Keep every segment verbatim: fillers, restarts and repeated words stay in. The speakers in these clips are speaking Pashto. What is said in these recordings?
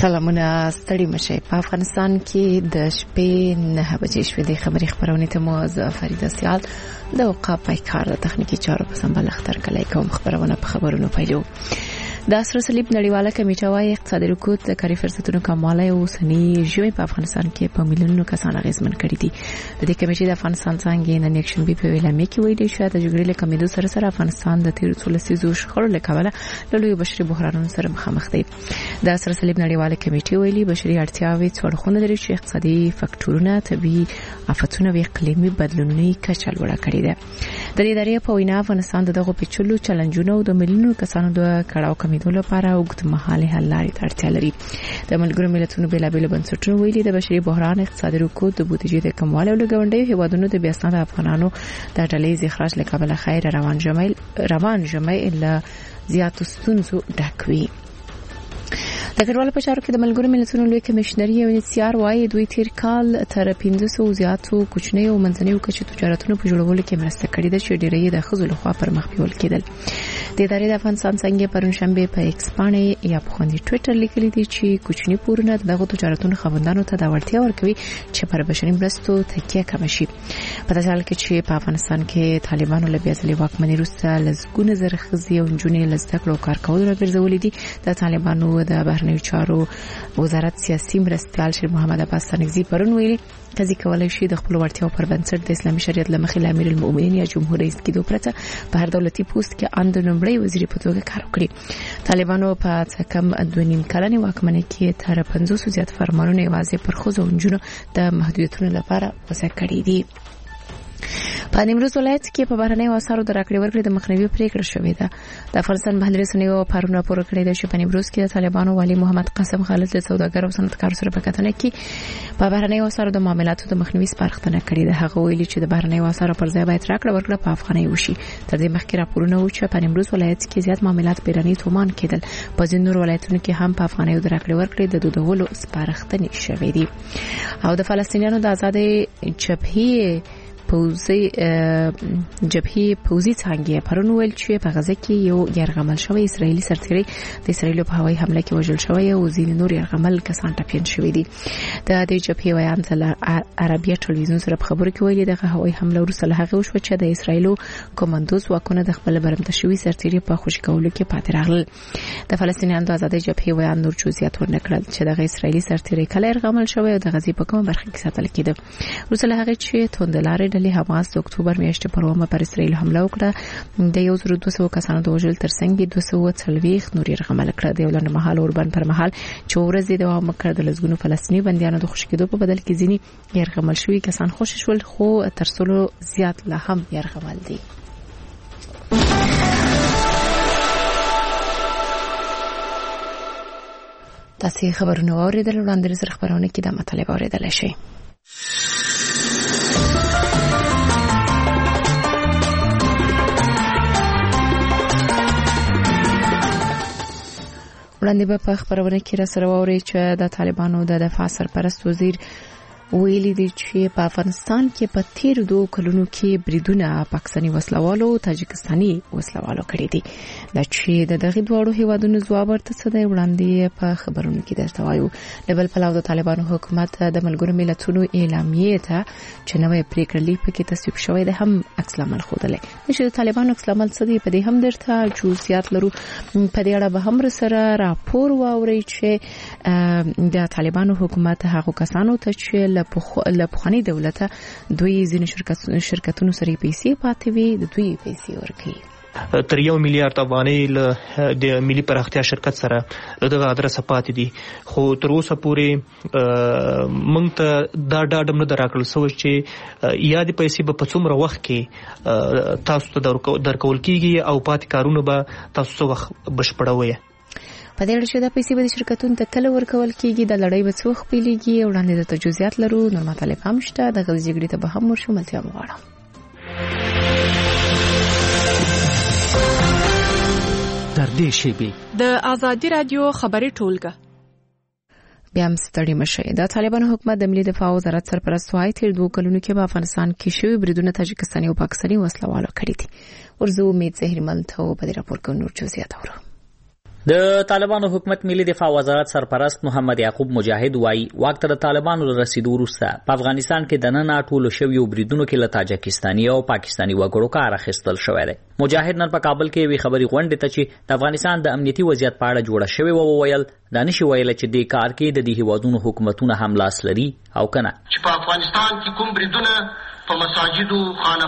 سلامونه ستړي مشه. په افغانستان کې د شپې نه بجې شوې د خبري خبرونه ته مو ز فرید سیال د اوقاف پایکار تخنیکی چارو په سمبال اختر کلی کوم خبرونه په خبرونو پیلو. د اسره صلیب نړیواله کمیټه وايي اقتصادي رکود د کاري فرصتونو کموالی او سني ژوند په افغانستان کې په میلیونونو کسان اغیزمن کړي دي. د دې کمیټې د افغانستان څنګه نن یک شنبه په اعلامیه کې ویلي شو د جګړې له کمیدو سره سره افغانستان د تیر څو لسیزو شخړو له کبله له لوی بشري بحرانونو سره مخامخ دی. د اسره صلیب نړیواله کمیټې ویلي بشري اړتیاوې څرخونه لري چې اقتصادي فاکټورونه طبي آفتونه او اقلیمي بدلونونه کچه لوړه کړي دي. د دې ادارې په وینا افغانستان دغه پیچلو چیلنجونو او د میلیونونو کسانو د کړهو کمیدو لپاره اوږدمهاله حل لارې ته اړتیا لري. د ملګرو ملتونو بېلابېل بنسټونو ویلي د بشري بحران، اقتصادي رکود، د بودیجې د کموالي او لګونډیو هیوادونو د بیا ستنه افغانانو د ډلې اخراج لکبل خیر روان جمعي روان جمعي الا زیات ستونزو ډکوي. د کډوالو په چارو کې د ملګرو ملتونو لوی کمشنري یو انتسیار وايي دوی تیر کال تر پنځه سوه زیاتو کوچنی او منځنیو کچې تجارتونو په جوړولو کې مرسته کړې ده چې ډېرې د خزو لخوا پر مخ بیول کېدل. د ادارې د افغانستان څنګه پرون شنبه په ایکس باندې یا په خوندي ټوئیټر لیکلي دي چې کوچنی پورونه دغه تجارتونو خوندانو ته د ورتیا ورکوي چې پر بشري مرستو تکیه کم شي. په داسې حال کې چې په افغانستان کې طالبانو له بیا ځلې واکمنۍ وروسته لزګونه زره ښځې او نجونې له زده کړو کار کولو راګرځولې دي. د طالبانو د بهرنیو چارو وزارت سیاسي مرستیال شیر محمد عباس تنگزی پرون ویلي کزي کولای شي د خپل ورتیاو پر بنسټ د اسلامي شریعت لمخې امیر المؤمنین یا جمهور رئیس کېدو پرته په هر دولتي پوسټ کې اند نمبرې وزیر په توګه کار وکړي. طالبانو په کم دوه نیم کلنې واکمنۍ کې تر پنځوس زیات فرمانونه یوازې پر خزو او نجونو د محدودیتونو لپاره وضع کړي دي. په نیمروز ولایت کې په بهرنیو اسعارو د راکړې ورکړې د مخنیوي پریکړه شوې ده. د افغانستان محلي رسنیو پرون راپور کړی دی چې په نیمروز کې د طالبانو والی محمد قاسم خالد له سوداګر او صنعتکار سره په کتنه کې په بهرنیو اسعارو د معاملاتو د مخنیوي سپارښتنه کړې ده. هغه ویلي چې د بهرنیو اسعارو پر ځای باید راکړه ورکړه په افغاني وشي. تر دې مخکې راپورونه و چې په نیمروز ولایت کې زیات معاملات بیراني تومان کېدل. په ځینو نور ولایتونو کې هم په افغانیو د راکړې ورکړې د دودولو سپارښتنې شوې دي. او د فلسطینیانو د آزادۍ جبهې پوزي جبهه پوزي څنګه پرون ویل چې په غزه کې یو يرغمل شوی اسرایلی سرتیری د اسرایل په هوایي حمله کې وژل شوی او ځینې نور يرغمل کسان ټپيان شوی دي. د دې جبهه ویان تل عربیه ټلویزیون سره په خبرو کې ویلي دغه هوایي حمله وروسته له هغه وشو چې د اسرایلو کمانډوز واکونه د خپل برمته شوی سرتیری په خوشی کولو کې پاتې راغلل. د فلسطینیانو د آزادۍ جبهه ویان نور جزئیات ورنکړل چې دغه اسرایلی سرتیری کله يرغمل شوی او د غزې په کومه برخه کې ساتل کېده. وروسته له هغه چې توندلارې ډلې حماس د اکتوبر میاشتې پر ومه پر اسرائیل حمله وکړه د یو زر دوه سوه کسانو د وژل ترڅنګ دوه سوه څلوېښت نور يرغمل کړه. د ولنه محل اوربان پر محل چې ورځې دوام وکړ د لزګونو فلسطیني بنديانو د خوشی کېدو په بدل کې ځینی يرغمل شوی کسان خوشی شول خو تر څلو زیات لا هم يرغمل دي. تاسو خبرونه اوریدل وړاندې سره خبرونه کې د مطلب اوریدل شي. وړاندې به په خبرونه کې را سره ووري چې د طالبانو د دفاع سرپرست وزیر ویلي دي چې په افغانستان کې په تیر دوه کلونو کې بریدونه پاکستاني وسلوالو تاجکستاني وسلوالو کړی دي. دا چې د دغه دوه هیوادونو ځواب ورته څه دی وړاندې په خبرونو کې درته وایو. لبل پلاو د طالبانو حکومت د ملګرو ملتونو اعلامیه ته چې نوې پریکړه لیک کې تصویب شوې ده هم عکس العمل خوده. چې د طالبانو عکس العمل څه دی په دې هم درته جزئیات لرو. په دې اړه به هم سره راپور واوري چې د طالبانو حکومت هغه کسانو ته چې لپخوانی دولت دوی ځینې شرکت شرکتونو سره پیسې پاتې وي د دوی پیسې ورکړي. تر یو میلیارډ افغانۍ له د ملي پراختیا شرکت سره دغه ادرس پاتې دي. خو تر اوسه پورې موږ ته دا ډاډ نه دراکړل سو چې یا د پیسې په څومره وخت کې تاسو ته درکول کیږي او پاتې کارونه به تاسو وخت بشپړوي. په دې اړه چې د پیسې به شرکتونو ته کله ورکول کیږي د لړۍ به څو خپلېږي وړاندې د تجهیزات لرو. نور مطالب هم شته د غزې جګړې ته به هم ورشو ملتیا وغواړم. تر دې شیبې د آزادي رادیو خبري ټولګه بیا هم ستړي مشي. د طالبانو حکومت د ملي دفاع وزارت سرپرست وايي تیر دوه کلونو کې په افغانستان کې شوی بریدونه تاجکستاني او پاکستاني وسلوالو کړی دي. ورزو امید زهرمن ته په دې راپور کې نور جزئیات اورو. د طالبانو حکومت ملي دفاع وزارت سرپرست محمد یعقوب مجاهد وایي واک ته د طالبانو رسیدو وروسته په افغانستان کې د نن ټولو شویو بریدونو کې له تاجکستاني او پاکستاني وګړو کار اخیستل شوی دی. مجاهد نن په کابل کې وی خبري غونډې ته چې د افغانستان د امنیتي وضعیت په اړه جوړه شوی و وویل دا نشي ویل چې د کار کې د دې هیوادونو حکومتونه هم لاس لري او کنه چې په افغانستان کې کوم بریدونه په مساجدو،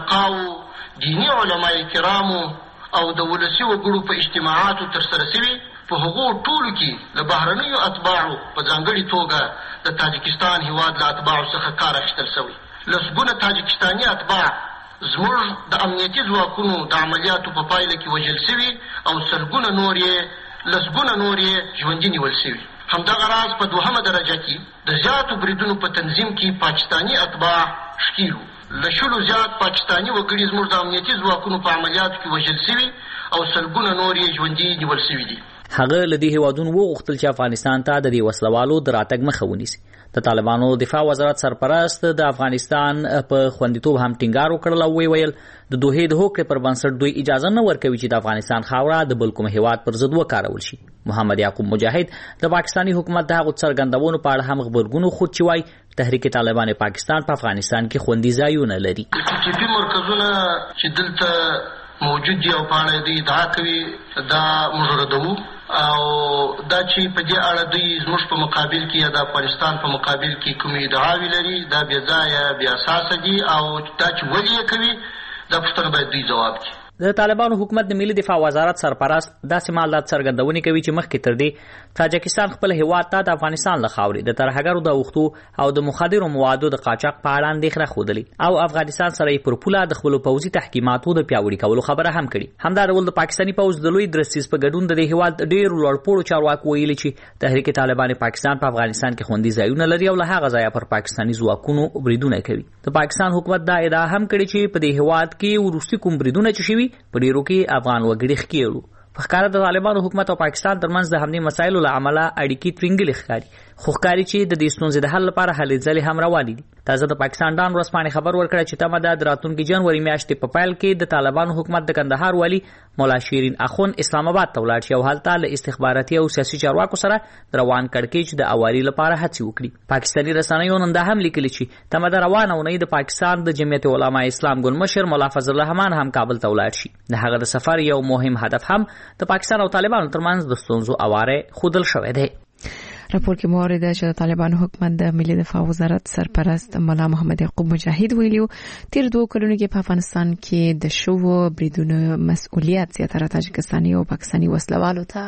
خانقاو، دینی علماء کرامو او د ولسي وګړو په اجتماعاتو ترسره شوي په هغو ټولو کې د بهرنیو اتباعو په ځانګړې توګه د تاجکستان هیواد له اتباعو څخه کار اخیستل شوی. لسګونه تاجکستاني اتباع زموږ د امنیتي ځواکونو د عملیاتو په پایله کې وژل شوي او سلګونه نور یې لسګونه نور یې ژوندي نیول شوي. همدغه راز په دوهمه درجه کې د زیاتو بریدونو په تنظیم کې پاکستاني اتباع ښکیل وو. له شلو زیات پاکستاني وګړي زموږ د امنیتي ځواکونو په عملیاتو کې وژل شوي او سلګونه نور یې ژوندي نیول شوي دي. هغه له دې هیوادونو وغوښتل چې افغانستان ته د دې وسلوالو د راتګ مخه ونیسي. د طالبانو دفاع وزارت سرپرست د افغانستان په خوندیتوب هم ټینګار وکړل او ویل د دوه د هوکړې پر بنسټ دوی اجازه نه ورکوي چې د افغانستان خاوره د بل کوم هیواد پر ضد وکارول شي. محمد یعقوب مجاهد د پاکستاني حکومت د هغو څرګندونو په اړه هم خبرګون خود چې وایي تحریک طالبان پاکستان په افغانستان کې خوندي ځایونه لري. ټي پي مرکزونه چې دلته موجود دي او په اړه دوی ادعا کوي دا موږ ردوو او دا چې په دې اړه دوی زموږ په مقابل کې یا د افغانستان په مقابل کې کومې ادعاوې لري دا بې ځایه بې اساسه دي او دا چې ولې یې کوي دا پوښتنه باید دوی ځواب کړي. د طالبانو حکومت د ملي دفاع وزارت سرپرست داسې مالدار څرګندونې کوي چې مخکې تر دې تاجکستان خپل هیواد ته د افغانستان له خاورې د ترهګرو د اوښتو او د مخدرو موادو د قاچاق په اړه اندېښنه ښودلې او افغانستان سره یې پر پوله د خپلو پوځي تحکیماتو د پیاوړي کولو خبره هم کړې. همدا ډول د پاکستاني پوځ د لوی درستیز په ګډون د دې هیواد ډېرو لوړپوړو چارواکو ویلي چې تحریک طالبان پاکستان په افغانستان کې خوندي ځایونه لري او له هغه ځایه پر پاکستاني ځواکونو بریدونه کوي. د پاکستان حکومت دا ادعا هم کړې چې په دې هیواد کې وروستي کوم بریدونه چې شوي په ډېرو کې افغان وګړي ښکیلو. په ښکاره د طالبانو حکومت او پاکستان ترمنځ د همدې مسایلو له امله اړیکې ترینګلې ښکاري خو ښکاري چې د دې ستونزې د حل لپاره هلې ځلې هم روانې دي. تازه د پاکستان ډان ورځپاڼې خبر ورکړی چې تمه ده د راتلونکي جنوري میاشتې په پیل کې د طالبانو حکومت د کندهار والي مولا شیرین اخون اسلام آباد ته ولاړ شي او هلته له استخباراتي او سیاسي چارواکو سره د روان کړکېچ د اواري لپاره هڅې وکړي. پاکستاني رسنیو نن دا هم لیکلي چې تمه ده روانه اونۍ د پاکستان د جمعیت علماء اسلام ګوند مشر مولا فضل الرحمن هم کابل ته ولاړ شي. د هغه د سفر یو مهم هدف هم د پاکستان او طالبانو ترمنځ د ستونزو اواره ښودل شوی دی. راپور کې مورد چې د طالبانو حکومت د ملي دفاع وزارت سرپرست مولا محمد یعقوب مجاهد ویلو تیر دوه کلونو کې په افغانستان کې د شوو بریدونو مسؤلیت زیاتره تاجکستاني او پاکستاني وسلوالو ته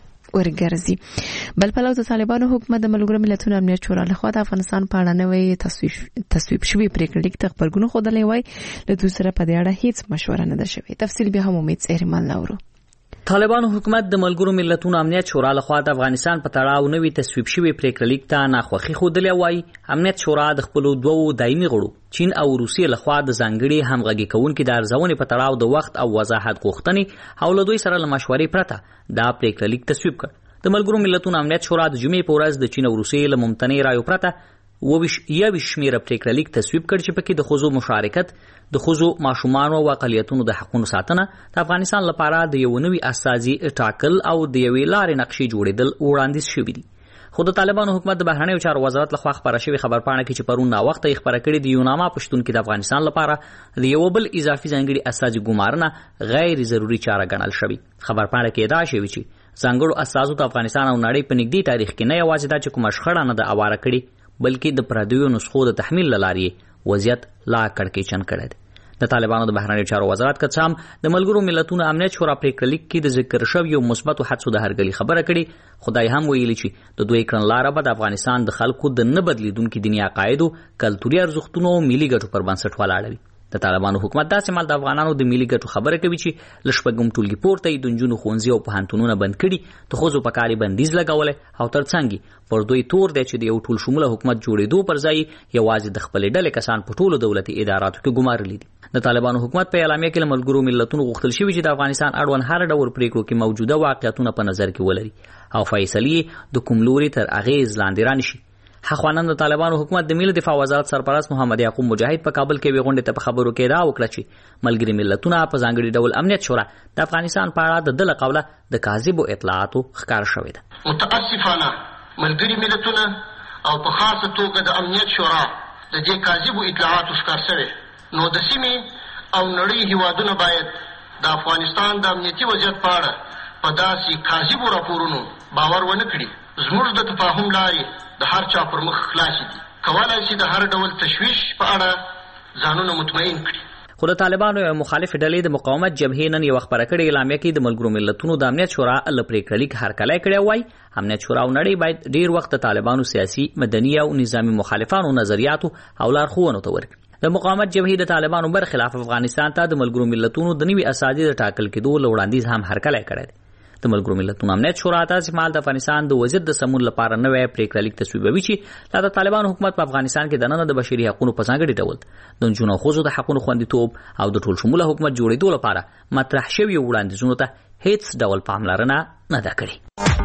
ورګرځي. بل پلو د طالبانو حکومت د ملګرو ملتونو امنیت شورا لخوا د افغانستان په اړه نوې تصویب تصویب شوی پریکړه لیک ته خبرګون خوندلې وای له دوی سره په دې اړه هیڅ مشوره نه ده شوې. تفصیل به هم امید احتمال لرو. طالبانو حکومت د ملګرو ملتونو امنیت شورا لخوا د افغانستان په تړاو نوې تصویب شوی پریکړه لیک ته ناخوښي ښودلې وای. امنیت شورا د خپلو دوو دایمي غړو چین او روسیې لخوا د ځانګړي همغږي کوونکي د ارزونې په تړاو د وخت او وضاحت غوښتنې او له دوی سره له مشورې پرته دا پریکړه لیک تصویب کړ. د ملګرو ملتونو امنیت شورا د جمعې په ورځ د چین او روسیې له ممتنع رایو پرته وویش یویش شمیره پریکړه لیک تصویب کړ چې پکې د ښځو مشارکت، د ښځو ماشومانو او اقلیتونو د حقونو ساتنه، د افغانستان لپاره د یو نوي استازي ټاکل او د یوې لارې نقشې جوړېدل وړاندیز شوي دي. خو د طالبانو حکومت د بهرنیو چارو وزارت لخوا خبره شوې خبرپاڼه کې چې پرون ناوخته یې خبره کړې د یوناما پښتون کې د افغانستان لپاره د یو بل اضافي ځانګړي استازي ګمارنه غیر ضروري چاره ګڼل شوې. خبرپاڼه کې ادعا شوې چې ځانګړو استازو د افغانستان او نړۍ په نږدې تاریخ کې نه یوازې دا چې کومه شخړه نه ده اواره کړې بلکې د پردیو نسخو د تحمیل له لارې وضعیت لا کړکېچن کړی دی. د طالبانو د بهرنیو چارو وزارت که څه هم د ملګرو ملتونو امنیت شورا پریکړه لیک کې د ذکر شویو مثبتو حدسو د هرګلي خبره کړې، خدای هم ویلي چې د دوی کړنلاره به د افغانستان د خلکو د نه بدلیدونکي دیني عقایدو، کلتوري ارزښتونو او ملي ګټو پر بنسټ ولاړه وي. د طالبانو حکومت داسې مال د افغانانو د ملي ګټو خبره کوي چې له شپږم ټولګي پورته یې د نجونو ښوونځي او پوهنتونونه بند کړي، د ښځو په کار یې بندیز لګولی او تر څنګ پر دوی تور دی چې د یو ټول شموله حکومت جوړېدو پر ځای یوازې د خپلې ډلې کسان په ټولو دولتي اداراتو کې ګمارلي دي. د طالبانو حکومت په اعلامیه کې له ملګرو ملتونو غوښتل شوي چې د افغانستان اړوند هر ډول پریکړو کې موجوده واقعیتونه په نظر کې ولري او فیصلې د کوم لوري تر اغېز لاندې رانشي. خواندان د طالبانو حکومت د ملي دفاع وزارت سرپرست محمد یعقوب مجاهد په کابل کې وی غونډه ته په خبرو کې را وکړه چې ملګری ملتونه په ځانګړي ډول امنیت شورا د افغانستان په اړه د دله قوله د کاذبو اطلاعاتو ښکار شوې ده. متاسفانه ملګری ملتونه او په خاصه توګه د امنیت شورا د دې کاذبو اطلاعاتو ښکار شوي، نو د سیمې او نړۍ هیوادونه باید د افغانستان د امنیتي وضعیت په اړه په داسې کاذبو راپورونو باور ونه کړي. زموږ د تفاهم لارې د هر چا پر مخ خلاصې دي، کولای شي د هر ډول تشویش په اړه ځانونه مطمئن کړي. خو د طالبانو یو مخالف ډلې د مقاومت جبهې نن یو خبره کړې اعلامیه کې د ملګرو ملتونو د امنیت شورا له پریکړه لیک هرکلی کړی وای امنیت شورا او نړۍ باید ډیر وخت د طالبانو سیاسي، مدني او نظامی مخالفانو نظریاتو او لارښوونو ته ورکړي. د مقاومت جبهې د طالبانو برخلاف افغانستان ته د ملګرو ملتونو د نوي اساسي د ټاکل کېدو له وړاندیز هم هرکلی کړی دی. د ملګرو ملتونو امنیت شورا تاسو مال د افغانستان د وزیر د سمون لپاره نوې پریکړه لیک تصویبوي چې لا د طالبانو حکومت په افغانستان کې د نن د بشري حقوقو په ځانګړي ډول د نجونو ښځو د حقوقو خوندیتوب او د ټول شموله حکومت جوړېدو لپاره مطرح شوی وړاندیزونو ته هیڅ ډول پاملرنه نه ده کړې.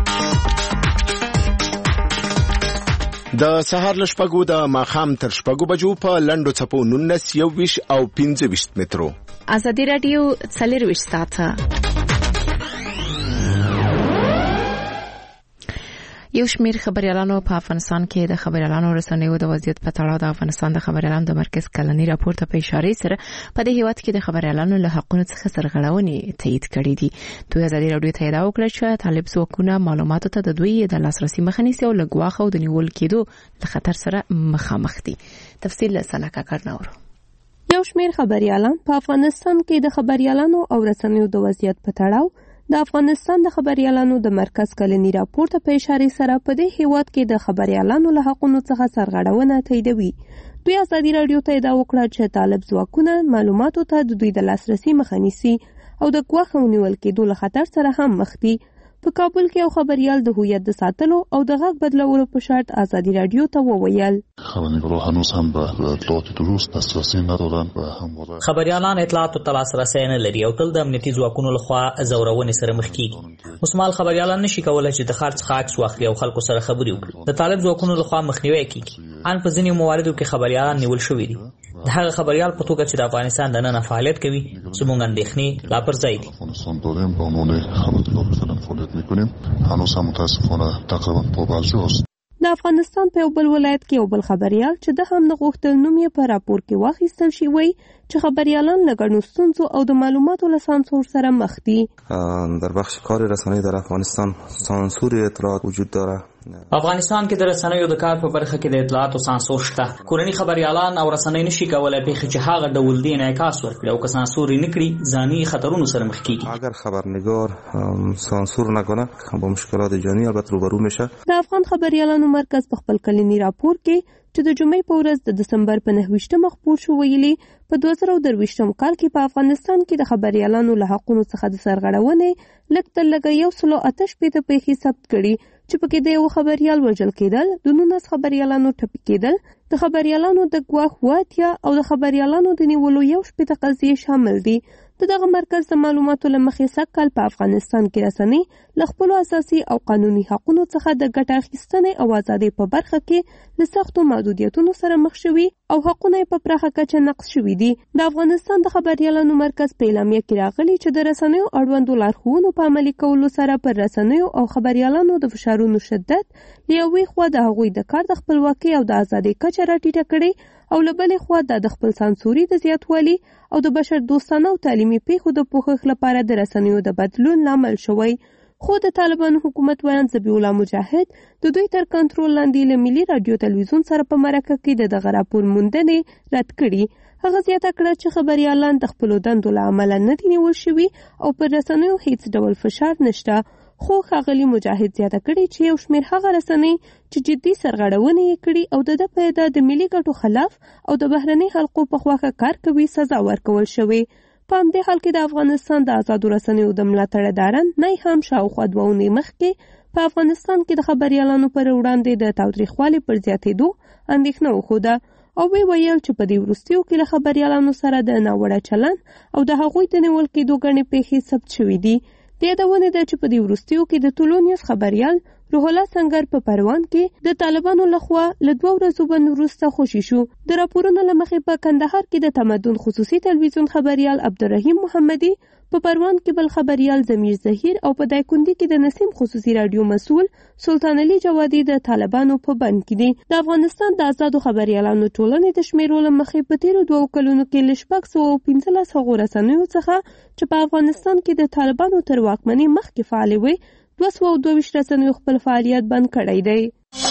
د سهار له شپږو د ماښام تر شپږو بجو په لنډو څپو نولس، یوویشت او پنځه ویشت مترو. ازادي راډیو څلرویشت ساعته یو شمیر خبريالانو په افغانستان کې د خبريالانو رسنیو د وضعیت په تړاو د افغانستان د خبريالانو د مرکز کلنی راپور ته په اشاره سره په دې هیواد کې د خبريالانو له حقوقو څخه سرغړونې تایید کړې دي. دوی ازادي راډیو ته دا وکړه چې طالب ځواکونه معلوماتو ته د دوی د لاسرسي مخه نیسي او لګواخه او د نیول کېدو له خطر سره مخامخ دي. تفصیل له سنکا کارناورو. یو شمیر خبريالان په افغانستان کې د خبريالانو او رسنیو د وضعیت په تړاو د افغانستان د خبريالانو د مرکز کلنی راپور ته په اشاره سره په دې هیواد کې د خبريالانو له حقوقو څخه سرغړونه تاییدوي. دوی ازادي راډیو ته دا وکړه چې طالب ځواکونه معلوماتو ته د دوی د لاسرسي مخه نیسي او د ګواښ ونیول کېدو له خطر سره هم مخ دي. په کابل کې یو خبريال د هویت د ساتلو او د غږ بدلولو په شرط ازادي راډیو ته وویل خبرنگاران هنوز هم به اطلاعات درست دسترسی ندارن و همواره خبريالان اطلاعات ته لاسرسی نه لري او تل د امنیتي ځواکونو لخوا زورونې سره مخ کیږي. اوسمال خبريالان نشي کولای چې د خارج څخه عکس واخلي او خلکو سره خبري وکړي. د طالب ځواکونو لخوا مخنیوي کیږي. ان په ځینې مواردو کې خبريالان نیول شوي دي. د هغه خبريال په توګه چې د افغانستان د نن فعالیت کوي زموږ اندېښنې لا پر ځای دي. افغانستان داریم به عنوان خبرنگار فعلا فعالیت میکنیم. هنوز هم متاسفانه تقریبا پابرجا است. د افغانستان په یو بل ولایت کې یو بل خبريال چې د هم نه غوښتل نوم یې په راپور کې واخیستل شي وایي چې خبريالان له ګڼو ستونزو او د معلوماتو له سانسور سره مخ دي. در بخش کار رسانه‌ای در افغانستان سانسور اطلاعات وجود داره. افغانستان کې د رسنیو د کار په برخه کې د اطلاعاتو سانسور شته. کورني خبريالان او رسنۍ نشي کولای په چې هغه ډول دی انعکاس ورکړي او که سانسور نه کړي ځاني خطرونو سره مخ کیږي. اگر خبرنگار سانسور نکنه با مشکلات جانی البته روبرو میشه. د افغان خبريالانو مرکز په خپل کلنی راپور کې چې د جمعې په ورځ د دسمبر په نهه ویشتمه خپور شو ویلي په دوه زره درویشتم کال کې په افغانستان کې د خبريالانو له حقوقو څخه د سرغړونې لږ تر لږه یو سلو اته شپېته پیښې ثبت کړي چې پکې د یو خبريال وژل کېدل، د نولس خبريالانو ټپي کېدل، د خبريالانو د ګواښ واتیا او د خبريالانو د نیولو یو شپېته قضیې شامل دي. د دغه مرکز د معلوماتو له مخې سږ کال په افغانستان کې رسنۍ له خپلو اساسي او قانوني حقوقو څخه د ګټه اخیستنې او ازادۍ په برخه کې له سختو محدودیتونو سره مخ شوي او حقونه یې په پراخه کچه نقض شوي دي. د افغانستان د خبريالانو مرکز په اعلامیه کې راغلي چې د رسنیو اړوندو لارښوونو په عملي کولو سره پر رسنیو او خبريالانو د فشارونو شدت له یوې خوا د هغوی د کار د خپلواکۍ او د ازادۍ کچه راټیټه کړې او له بلې خوا د خپل سانسوري د زیاتوالي او د بشر دوستانه او تعلیمي پیښو د پوښښ لپاره د رسنیو د بدلون لامل شوی. خو د طالبانو حکومت ویاند ذبیح الله مجاهد د دوی تر کنټرول لاندې له ملي رادیو تلویزیون سره په مرکه کې د دغه راپور موندنې رد کړي. هغه زیاته کړه چې خبريالان د خپلو دندو له امله نه دي نیول شوي او پر رسنیو هیڅ ډول فشار نشته. خو ښاغلي مجاهد زیاته کړي چې یو شمېر هغه رسنۍ چې جدي سرغړونې یې کړي او د ده په ادا د ملي ګټو خلاف او د بهرنۍ حلقو په خواښه کار کوي سزا ورکول شوې. په همدې حال کې د افغانستان د آزادو رسنیو د ملاتړداران نه هم شاوخوا دوه اونۍ مخکې په افغانستان کې د خبريالانو پر وړاندې د تاوتریخوالي پر زیاتېدو اندېښنه وښوده او وی ویل چې په دې وروستیو کې له خبريالانو سره د ناوړه چلند او د هغوی د نیول کېدو ګڼې پیښې ثبت شوي دي. د یادونې ده چې په دې وروستیو کې د ټولو نیوز خبريال روح الله سنگر په پروان کې د طالبانو لخوا له دوه ورځو بند وروسته خوشي شو. د راپورونو له مخې په کندهار کې د تمدن خصوصي تلویزیون خبریال عبدالرحیم محمدي، په پروان کې بل خبریال ضمیر ظهیر او په دایکنډي کې د نسیم خصوصي رادیو مسؤل سلطان علي جوادي د طالبانو په بند کې دي. د افغانستان د آزادو خبریالانو ټولنې د شمیرو له مخې په تیرو دوه کلونو کې له شپږ سوه پنځلس هغو رسنیو څخه چې په افغانستان کې د طالبانو تر واکمنۍ مخکې فعالې وې، دوه سوه دوه ویشت رسنیو خپل فعالیت بند کړی دی.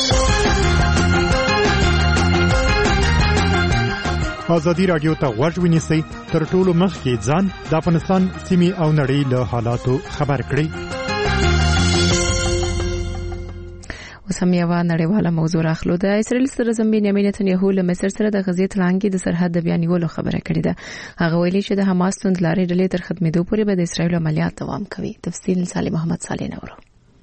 ازادي راډیو ته غوږ ونیسئ، تر ټولو مخکې ځان د افغانستان سیمې او نړۍ له حالاتو خبر کړئ. اوس هم یوه نړیواله موضوع راخلو. د اسرائیل صدراعظم بنیامین نتنیاهو له مصر سره د غزې تړانګې د سرحد د بیا نیولو خبره کړې ده. هغه ویلي چې د حماس توندلارې ډلې تر ختمېدو پورې به د اسرائیل عملیات دوام کوي. تفصیل صالح محمد صالح نورو.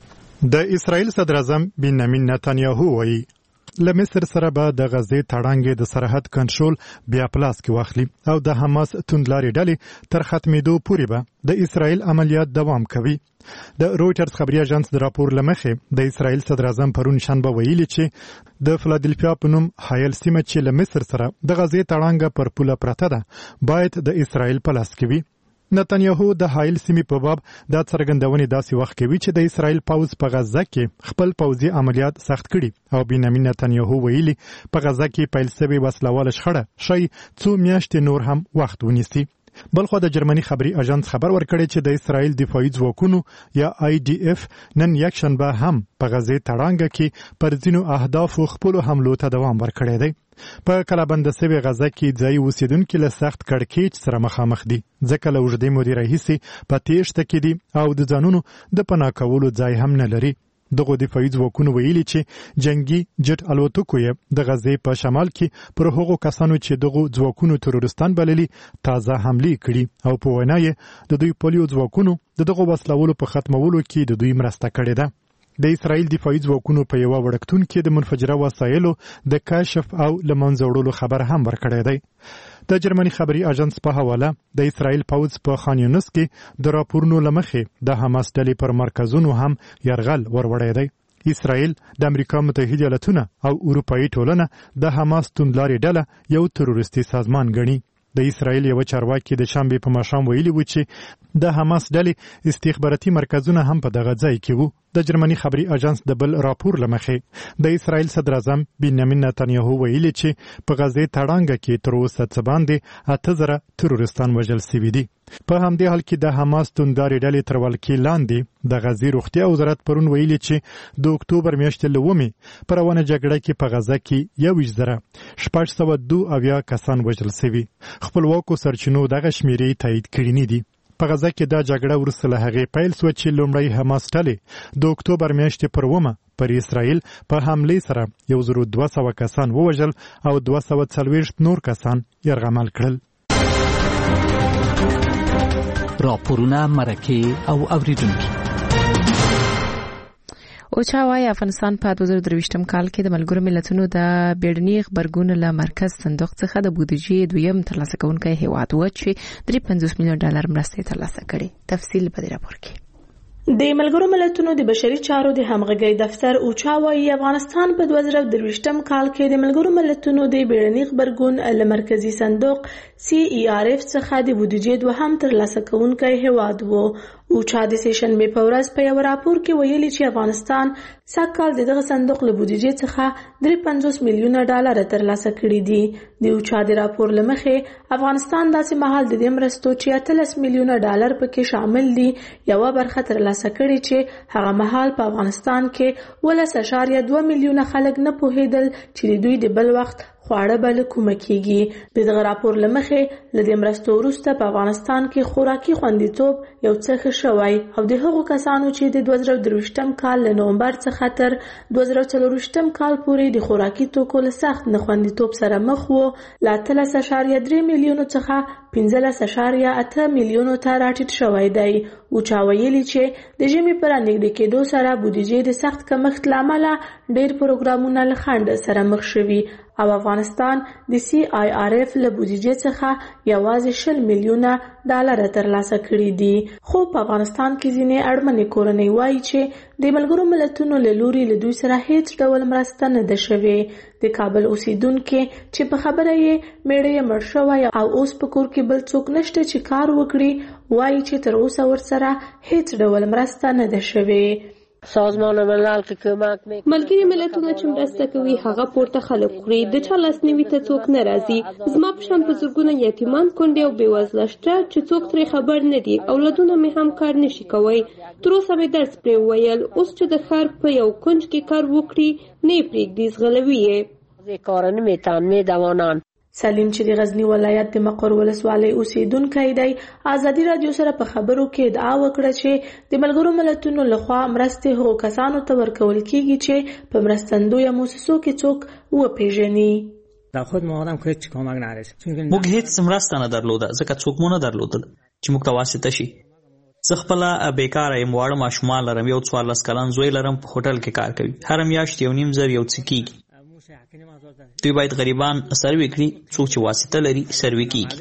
د اسرائیل صدراعظم بنیامین نتنیاهو وایي له مصر سره به د غزې تړانګې د سرحد کنټرول بیا پلاس کې واخلي او د حماس توندلارې ډلې تر ختمېدو پورې به د اسرائیل عملیات دوام کوي. د رویټرز خبري اژانس د راپور لمخې د اسرائیل صدراعظم پرون شنبه ویلي چې د فلادلفیا په نوم حایل سیمه چې له مصر سره د غزې تړانګه پر پوله پرته ده باید د اسرائیل په لاس کې وي. نتنیاهو د حایل سیمې په باب د څرګندونې داسې وخت کوي چې د اسرائیل پوځ په غزه کې خپل پوځي عملیات سخت کړي او بنیامین نتنیاهو ویلي په غزه کې پیل شوې وسلواله شخړه شي څو میاشتې نور هم وخت ونیسي. بلخو د جرمني خبري اژانس خبر ورکړی چې د اسرائیل دفاعي ځواکونو یا آی ډي اف نن یک شنبه هم په غزې تړانګه کې پر ځینو اهدافو خپل حملو ته دوام ورکړی دی. په کلابند سوي غزه کې ځای اوسیدونکو له سخت کړکېچ سره مخامخ دي، ځکه له اوږدې مودې راهیسې په تیښته کې دي او د ځانونو د پناه کولو ځای هم نه لري. دغه دفاعي ځواکونو ویلي چې جنگي جټ الوتکو یې د غزې په شمال کې پر هغو کسانو چې دغه ځواکونو تروریستان بللي تازه حملې کړي او په وینا یې د دوی پولیو ځواکونو د دغه وسلولو په ختمولو کې د دوی مرسته کړې ده. د اسرائیل دفاعي ځواکونو په یو وړکتون کې د منفجره وسایلو د کشف او لمنځه وړلو خبر هم ورکړی دی. د جرمني خبري اژانس په حواله د اسرائیل پوځ په خان یونس کې د راپورونو لمخې د حماس ډلې پر مرکزونو هم يرغل وروړی دی. اسرائیل د امریکا متحده ایالاتونه او اروپאי ټولنه د حماس توندلارې ډله یو تروریستي سازمان ګڼي. د اسرائیل یو چارواکي د شنبه په ماښام ویلي و چې د حماس ډلې استخباراتي مرکزونه هم په دغه ځای کې وو. د جرمني خبري اژانس د بل راپور لمخې د اسرائیل صدراعظم بنیامین نتنیاهو ویلي چې په غزې تړانګه کې تر اوسه څه باندې اته زره تروریستان وژل شوي دي. په همدې حال کې د حماس توندارې ډلې تر ولکې لاندې د غزې روغتیا وزارت پرون ویلي چې د اکتوبر میاشتې له اومې په روانه جګړه کې په غزه کې یوویشت زره شپږ سوه دوه اویا کسان وژل شوي. خپلواکو سرچینو دغه شمیرې تایید کړي نه دي. په غزه کې دا جګړه وروسته له هغې پیل سوه چې لومړی حماس ډلې د اکتوبر میاشتې پر اومه پر اسرائیل په حملې سره یو زر دوه سوه کسان ووژل او دوه سوه څلوېښت نور کسان یرغمل کړل. راپورونه مرکه او اوریدونکي اوچا وايي افغانستان په دوه زره درویشتم کال کې د ملګرو ملتونو د بیړني خبرګون له مرکز صندوق څخه د بودیجې دویم ترلاسه کوونکی هیواد و چې درې پنځوس میلیون ډالر مرستې ترلاسه کړي. تفصیل په دې راپور کې. د ملګرو ملتونو د بشري چارو د همغږۍ دفتر اوچا وايي افغانستان په دوه زره درویشتم کال کې د ملګرو ملتونو د بیړني خبرګون له مرکزی صندوق سی ای آر اف څخه د بودیجې دوهم ترلاسه کوونکی هیواد و. اوچا د سیشنبې په ورځ په یو راپور کې ویلي چې افغانستان سږکال د دغه صندوق له بودیجې څخه درې پنځوس میلیونه ډالر ترلاسه کړي دي. د اوچا د راپور له مخې افغانستان داسې مهال د دې مرستو چې اتلس میلیونه ډالر پکې شامل دي یوه برخه ترلاسه کړي چې هغه مهال په افغانستان کې ولس اشاریه دوه میلیونه خلک نه پوهېدل چې د دوی د بل وخت خواړه به له کومه کېږي. د دغه راپور له مخې له دې مرستو وروسته په افغانستان کې خوراکي خوندیتوب یو څه ښه شوی او د هغو کسانو چې د دوه زره درویشتم کال له نومبر څخه تر دوه زره څلورویشتم کال پورې د خوراکي توکو له سخت نه خوندیتوب سره مخ وو له اتلس اشاریه درې میلیونو څخه پنځلس اشاریه اته میلیونو ته راټیټ شوی دی. اوچا ویلي چې د ژمي په رانږدې کېدو سره بودیجې د سخت کمښت له امله ډېر پروګرامونه له خنډ سره مخ شوي او افغانستان د سی آی آر اف له بودیجې څخه یوازې شل میلیونه ډالر ترلاسه کړي دي. خو په افغانستان کې ځینې اړمنې کورنۍ وایي چې د ملګرو ملتونو له لوري له دوی سره هیڅ ډول مرسته نه ده شوې. د کابل اوسیدونکي چې په خبره یې میړه یې مړ شوی او اوس په کور کې بل څوک نشته چې کار وکړي وایي چې تر اوسه ورسره هیڅ ډول مرسته نه ده شوې. سازمان ملل که کمک میکنه ملګري ملتونه چې مرسته کوي هغه پورته خلک خوري، د چا لاسنیوي ته څوک نه راځي. زما په شان په زرګونه یتیمان کونډې او بېوزله شته چې څوک ترې خبر نه دي. اولادونه مې هم کار نشي کوی. تر اوسه مې درس پرې وویل، اوس چې د ښار په یو کنج کې کار وکړي نه یې پرېږدي، ځغلوي یې. کار نمیتوان میدوانند. سلیم چې د غزنی ولایت د مقر ولسوالۍ اوسیدونکی دی ازادي رادیو سره په خبرو کې ادعا وکړه چې د ملګرو ملتونو لخوا مرستې هغو کسانو ته ورکول کیږي چې په مرستندویه موسسو کې څوک وپیژني. در خود ما آدم که هیچ کمک نرسید. موږ هیڅ مرسته نه درلوده ځکه څوک مو نه درلودل چې موږ ته واسطه شي. زه خپله بیکاره یم، واړه ماشومان لرم، یو څوارلس کلن زوی لرم، په هوټل کې کار کوي، هره میاشت یو نیم زر یو څه کیږي. دوی باید غریبان سروې کړي، څوک چې واسطه لري سروې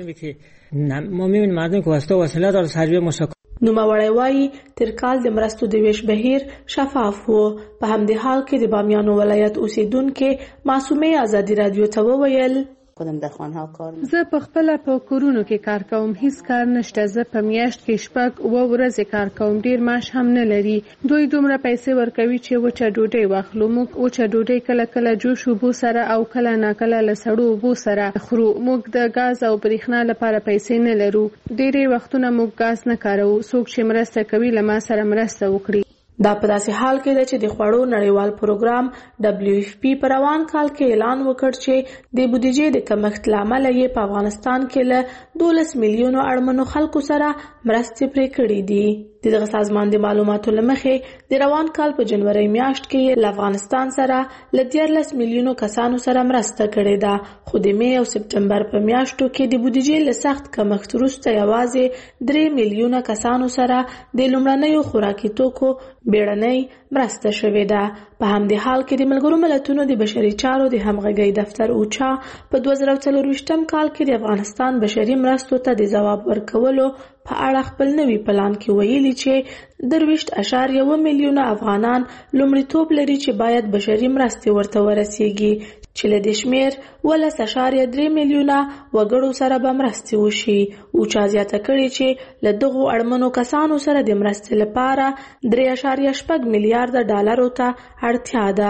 کیږي. ما میبینیم مردم که واسطه وسیله داره سروې مشکل. نوموړی وایي تر کال د مرستو د ویش بهیر شفاف و. په همدې حال کې د بامیانو ولایت اوسیدونکي معصومې ازادي رادیو ته وویل خودم در خانه ها کار زه په خپل په کورونو کې کار کوم، هیڅ کار نشته. زه په میاشت کې شپږ و ورځې کار کوم، ډیر معاش هم نه لري. دوی دومره پیسې ورکوي چې وچه ډوډۍ واخلو. موږ وچه ډوډۍ کله کله جوش اوبو سره او کله ناکله له سړو اوبو سره خورو. موږ د غاز او برېښنا لپاره پیسې نه لرو. ډېرې وختونه موږ غاز نه کاروو. څوک چې مرسته کوي له ما سره مرسته وکړي. دا په داسې حال کې ده چې د خوړو نړیوال پروګرام ډبلیو اف پی په روان کال کې اعلان وکړ چې د بودیجې د کمښت له امله یې په افغانستان کې له دولس میلیونو اړمنو خلکو سره مرستې پرې کړې دي. د دغه سازمان د معلوماتو له مخې د روان کال په جنوري میاشت کې له افغانستان سره له دیارلس میلیونو کسانو سره مرسته کړې ده. خو د می او سپټمبر په میاشتو کې د بودیجې له سخت کمښت وروسته یوازې درې میلیونه کسانو سره د لومړنیو خوراکي توکو بیړنۍ مرسته شوې ده. په همدې حال کې د ملګرو ملتونو د بشري چارو د همغږۍ دفتر اوچا په دوه زره څلرویشتم کال کې د افغانستان بشري مرستو ته د ځواب ورکولو په اړه خپل نوي پلان کې ویلي چې درویشت اشاریه اوه میلیونه افغانان لومړیتوب لري چې باید بشري مرستې ورته ورسیږي، چې له دې شمېر ولس اشاریه درې میلیونه وګړو سره به مرستې وشي. اوچا زیاته کړې چې له دغو اړمنو کسانو سره د مرستې لپاره درې اشاریه شپږ میلیارده ډالرو ته اړتیا ده.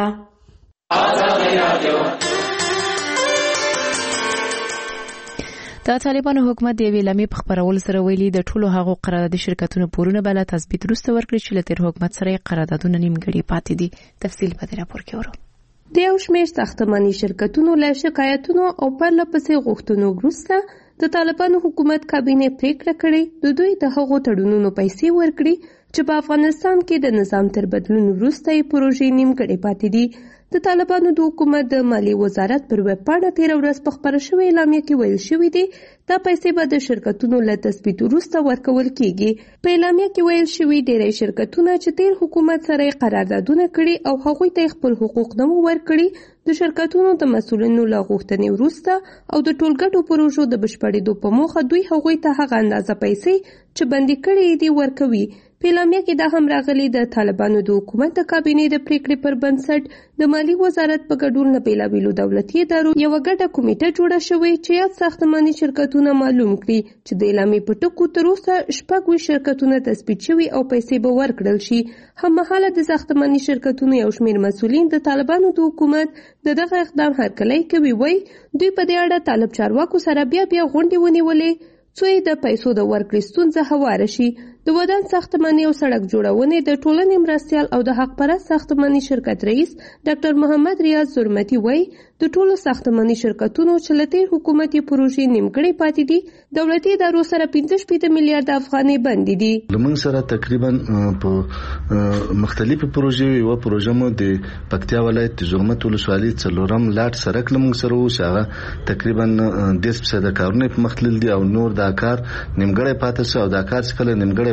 د طالبانو حکومت د یوې لمې په خبرولو سره ویلي د ټولو هغو قراردادي شرکتونو پورونه به له تثبیت وروسته ورکړي چې له تیر حکومت سره یې قراردادونه نیمګړي پاتې دي. تفصیل په دې راپور کې ورو. د یو شمېر ساختماني شرکتونو له شکایتونو او پرله پسې غوښتنو وروسته د طالبانو حکومت کابینه پریکړه کړې د دوی د هغو تړونونو پیسې ورکړي چې په افغانستان کې د نظام تر بدلون وروسته یې پروژې نیمګړې پاتې دي. د طالبانو د حکومت د مالی وزارت پر ویب پاڼه تېره ورځ په خپره شوې اعلامیه کې ویل شوي دي دا پیسې به د شرکتونو له تثبیت وروسته ورکول کیږي. په اعلامیه کې ویل شوي ډېری شرکتونه چې تېر حکومت سره یې قراردادونه کړي او هغوی ته خپل حقوق نه وو ورکړي د شرکتونو د مسؤلینو له غوښتنې وروسته او د ټولګټو پروژو د بشپړېدو په موخه دوی هغوی ته هغه اندازه پیسې چې بندي کړي دي ورکوي. په اعلامیه کې دا هم راغلي د طالبانو د حکومت د کابینې د پریکړې پر بنسټ د مالی وزارت په ګډون له بېلابېلو دولتي ادارو یوه ګډه کمیټه جوړه شوې چې یاد ساختماني شرکتونه معلوم کړي چې د اعلامیې په ټکو تر اوسه شپږ ویشت شرکتونه تثبیت شوي او پیسې به ورکړل شي. هممهاله د ساختماني شرکتونو یو شمېر مسؤلین د طالبانو د حکومت د دغه اقدام هرکلی کوي. وایي دوی په دې اړه طالب چارواکو سره بیا بیا غونډې ونیولې څو یې د پیسو د ورکړې ستونزه هواره شي. د ودان ساختماني او سړک جوړونې د ټولنې مرستیال او د حق پرست ساختماني شرکت رئیس ډاکټر محمد ریاض زرمتي وایي د ټولو ساختماني شرکتونو چې له تېر حکومت یې پروژې نیمګړې پاتې دي دولتي ادارو سره پنځه شپېته میلیارده افغانۍ بندي دي. لمونږ سره تقریبا په مختلفې پروژې یوه پروژه مو د پکتیا ولایت د زرمت ولسوالۍ څلورم لاټ سړک لمونږ سره و چې هغه تقریبا دېرش فیصده کارونه په مخ تللي دي او نور دا کار نیمګړی پاتې شو او دا کار چې کله نیمګړی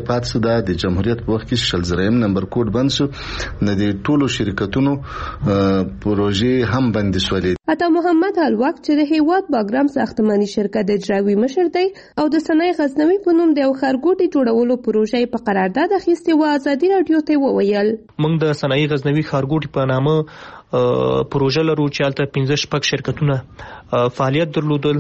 ځای پات سو دا د جمهوریت په وخت کې شل زریم نمبر کوډ بند شو نه د ټولو شرکتونو پروژې هم بند شولې. عطا محمد حلواک چې د هیواد باګرام ساختماني شرکت د اجرایي مشر دی او د صنایع غزنوي په نوم د یو ښارګوټي جوړولو پروژه په قرارداد اخیستې و. ازادي راډیو ته وویل موږ د صنایع غزنوي ښارګوټي په نامه پروژه لرو چې هلته پنځه شپږ شرکتونه فعالیت درلودل.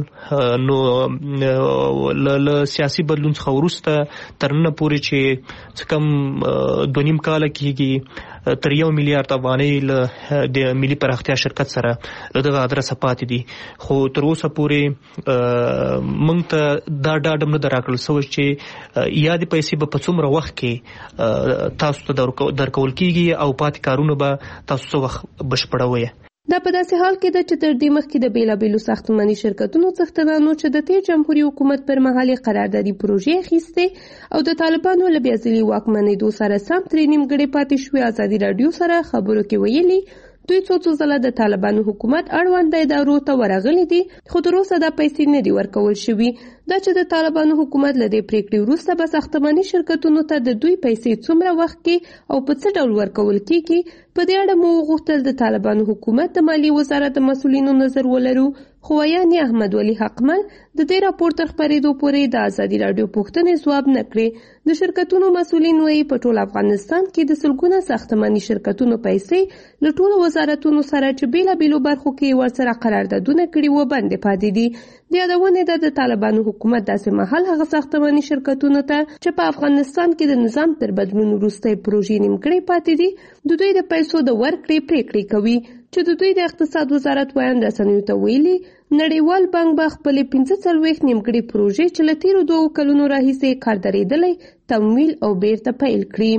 نو له سیاسي بدلون څخه وروسته تر نن پورې چې کم دوه نیم کاله کېږي تر یو میلیارډ افغانۍ له د ملي پراختیا شرکت سره له دغه ادرسه پاتې دي. خو تر اوسه پورې موږ ته دا ډاډ نه راکړل شوی چې یا د پیسې به په څومره وخت کې تاسو ته درکول کېږي او پاتې کارونه به تاسو څه وخت بشپړوي. دا په داسې حال کې ده چې تر دې مخکې د بیلابیلو ساختماني شرکتونو څښتنانو چې د تیر جمهوریت حکومت پر مهال قراردادي پروژې اخیستې او د طالبانو له بیا ځلي واکمنېدو سره سم ترې نیمګړې پاتې شوې. ازادي راډیو سره خبرو کې ویلي دوی څو څو ځله د طالبانو حکومت اړوند ادارو ته ورغلي دي خو تر اوسه دا پیسې نه دي ورکول شوي. دا چې د طالبانو حکومت له دې پریکړې وروسته به ساختماني شرکتونو ته د دوی پیسې څومره وخت کې او په څه ډول ورکول کیږي په دې اړه مو وغوښتل د طالبانو حکومت د مالیې وزارت د مسؤلینو نظر ولرو. خو ویاني احمد ولی حقمل د دې راپور تر خپرېدو پورې د ازادي راډیو پوښتنې ځواب نه کړې. د شرکتونو مسؤلین وایي په ټول افغانستان کې د سلګونه ساختماني شرکتونو پیسې له ټولو وزارتونو سره چې بیلابیلو برخو کې ورسره قراردادونه کړي و بندې پاتې دي. د یادونې ده د طالبانو حکومت داسې مهال هغه ساختماني شرکتونو ته چې په افغانستان کې د نظام تر بدلون وروسته پروژې نیمګړې پاتې دي د دوی د پیسو د ورکړې پریکړې کوي چې د دوی د اقتصاد وزارت وایي رسنیو ته ویلي نړیوال بانک به خپلې پنځه څلوېښت نیمګړې پروژې چې له تیرو دوو کلونو راهیسې کار درېدلی تمویل او بیرته پیل کړي.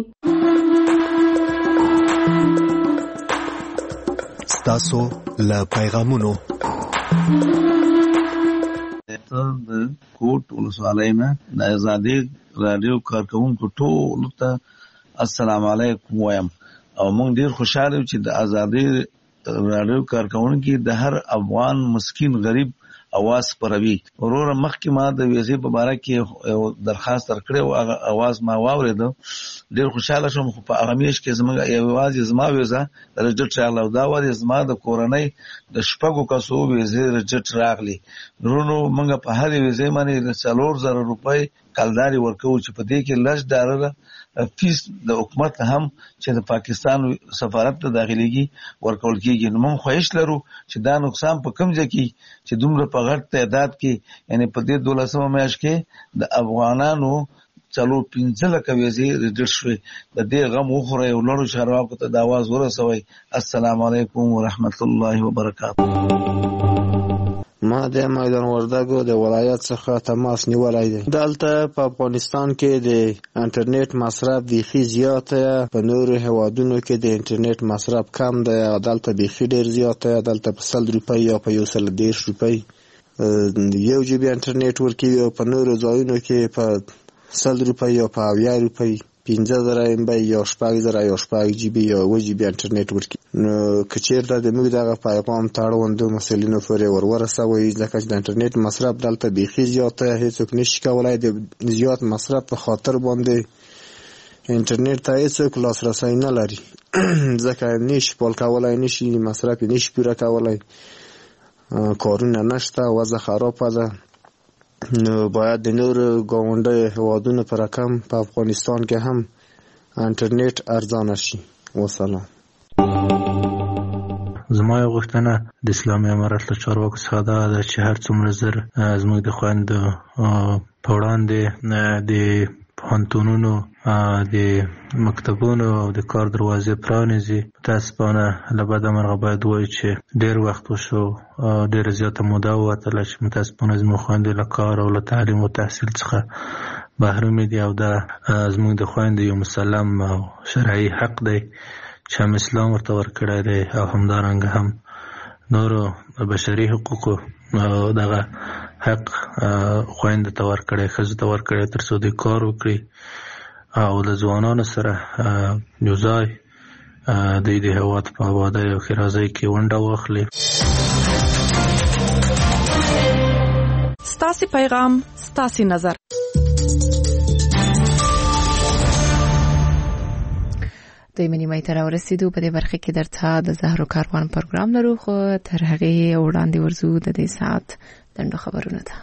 ستاسو له پیغامونو د کوټ ولسوالۍ نه د ازادي راډیو کارکونکو ټولو ته السلام علیکم وایم او موږ ډیر خوشاله یو چې د ازادي راډیو کارکونکو د هر افغان مسکین غریب اواز پروي. وروره مخکې ما د ویزې په اړه کې درخواست درکړې او هغه اواز ما واورېد ډیر خوشاله شوم. خو په هغه میاشت کې زموږ یو اواز زما ویزه رجټ راغله او دا وایي زما د کورنۍ د شپږو کسو ویزې رجټ راغلي. نورو موږ په هر ویزې باندې څلور زره روپۍ کلداري ورکوو چې په دې کې لږ ډالر فیس د حکومت هم چې د پاکستان سفارت ته داخليږي ورکول کېږي. نو موږ خواهش لرو چې دا نقصان په کوم ځای کې چې دومره په غټ تعداد کې یعنی په دې دولسمه میاشت کې د افغانانو څلور پنځه لکه ویزې رجټ شوې د دې غم وخورئ او لړو چارواکو ته د اواز ورسوئ. السلام علیکم ورحمت الله وبرکاته. ما د میدان وردګو د ولایت څخه تماس نیولای دی. دلته په افغانستان کې د انټرنیټ مصرف بیخي زیات دی، په نورو هیوادونو کې د انټرنیټ مصرف کم دی، دلته بیخي ډیر زیات دی. دلته په سل روپۍ یا په یو سل دیرش روپۍ یو جی بي انټرنیټ ورکوي او په نورو ځایونو کې په سل روپۍ یا په اویا روپۍ پنځه زره ایم بی یا شپږ زره یا شپږ جی بي یا اوه جی بي انټرنیټ ورکوي. نو که چېرته د موږ دغه پیغام ته اړوندو مسؤلینو پورې ور ورسوئ ځکه چې د انټرنیټ مصرف دلته بیخي زیات دی، هېڅوک نشي کولی د زیات مصرف په خاطر باندې انټرنیټ ته هېڅوک لاسرسی نه لري ځکه نشي پال کولی، نشي مصرف یې نشي پوره کولی، کارونه نشته، وضع خرابه ده. نو باید د نورو ګاونډیو هیوادونو په رقم په افغانستان کې هم انټرنیټ ارزانه شي. وسلام. زما یو غوښتنه د اسلامي امارت له چارواکو څخه دا ده چې هر څومره زر زموږ د خویندو په وړاندې د پوهنتونونو د مکتبونو او د کار دروازې پرانیزي. متاسفانه له بده مرغه باید ووایو چې ډېر وخت وشو، ډېره زیاته موده ووتله چې متاسفانه زموږ خویندې له کار او له تعلیم او تحصیل څخه محرومې دي او دا زموږ د خویندو یو مسلم او شرعي حق دی چې هم اسلام ورته ورکړی دی او همدارنګه هم نورو بشري حقوقو دغه حق خویندو ته ورکړی، ښځو ته ورکړی تر څو دوی کار وکړي او د ځوانانو سره یو ځای دوی د هېواد په آبادۍ او ښېرازۍ کې ونډه واخلي. ستاسې پیغام ستاسې نظر. دوی منیمای ته راورسېدو. په دې برخه کې درته د زهرو کاروان پروګرام لرو، خو تر هغې وړاندې ورځو د دې ساعت دندو خبرونه ده.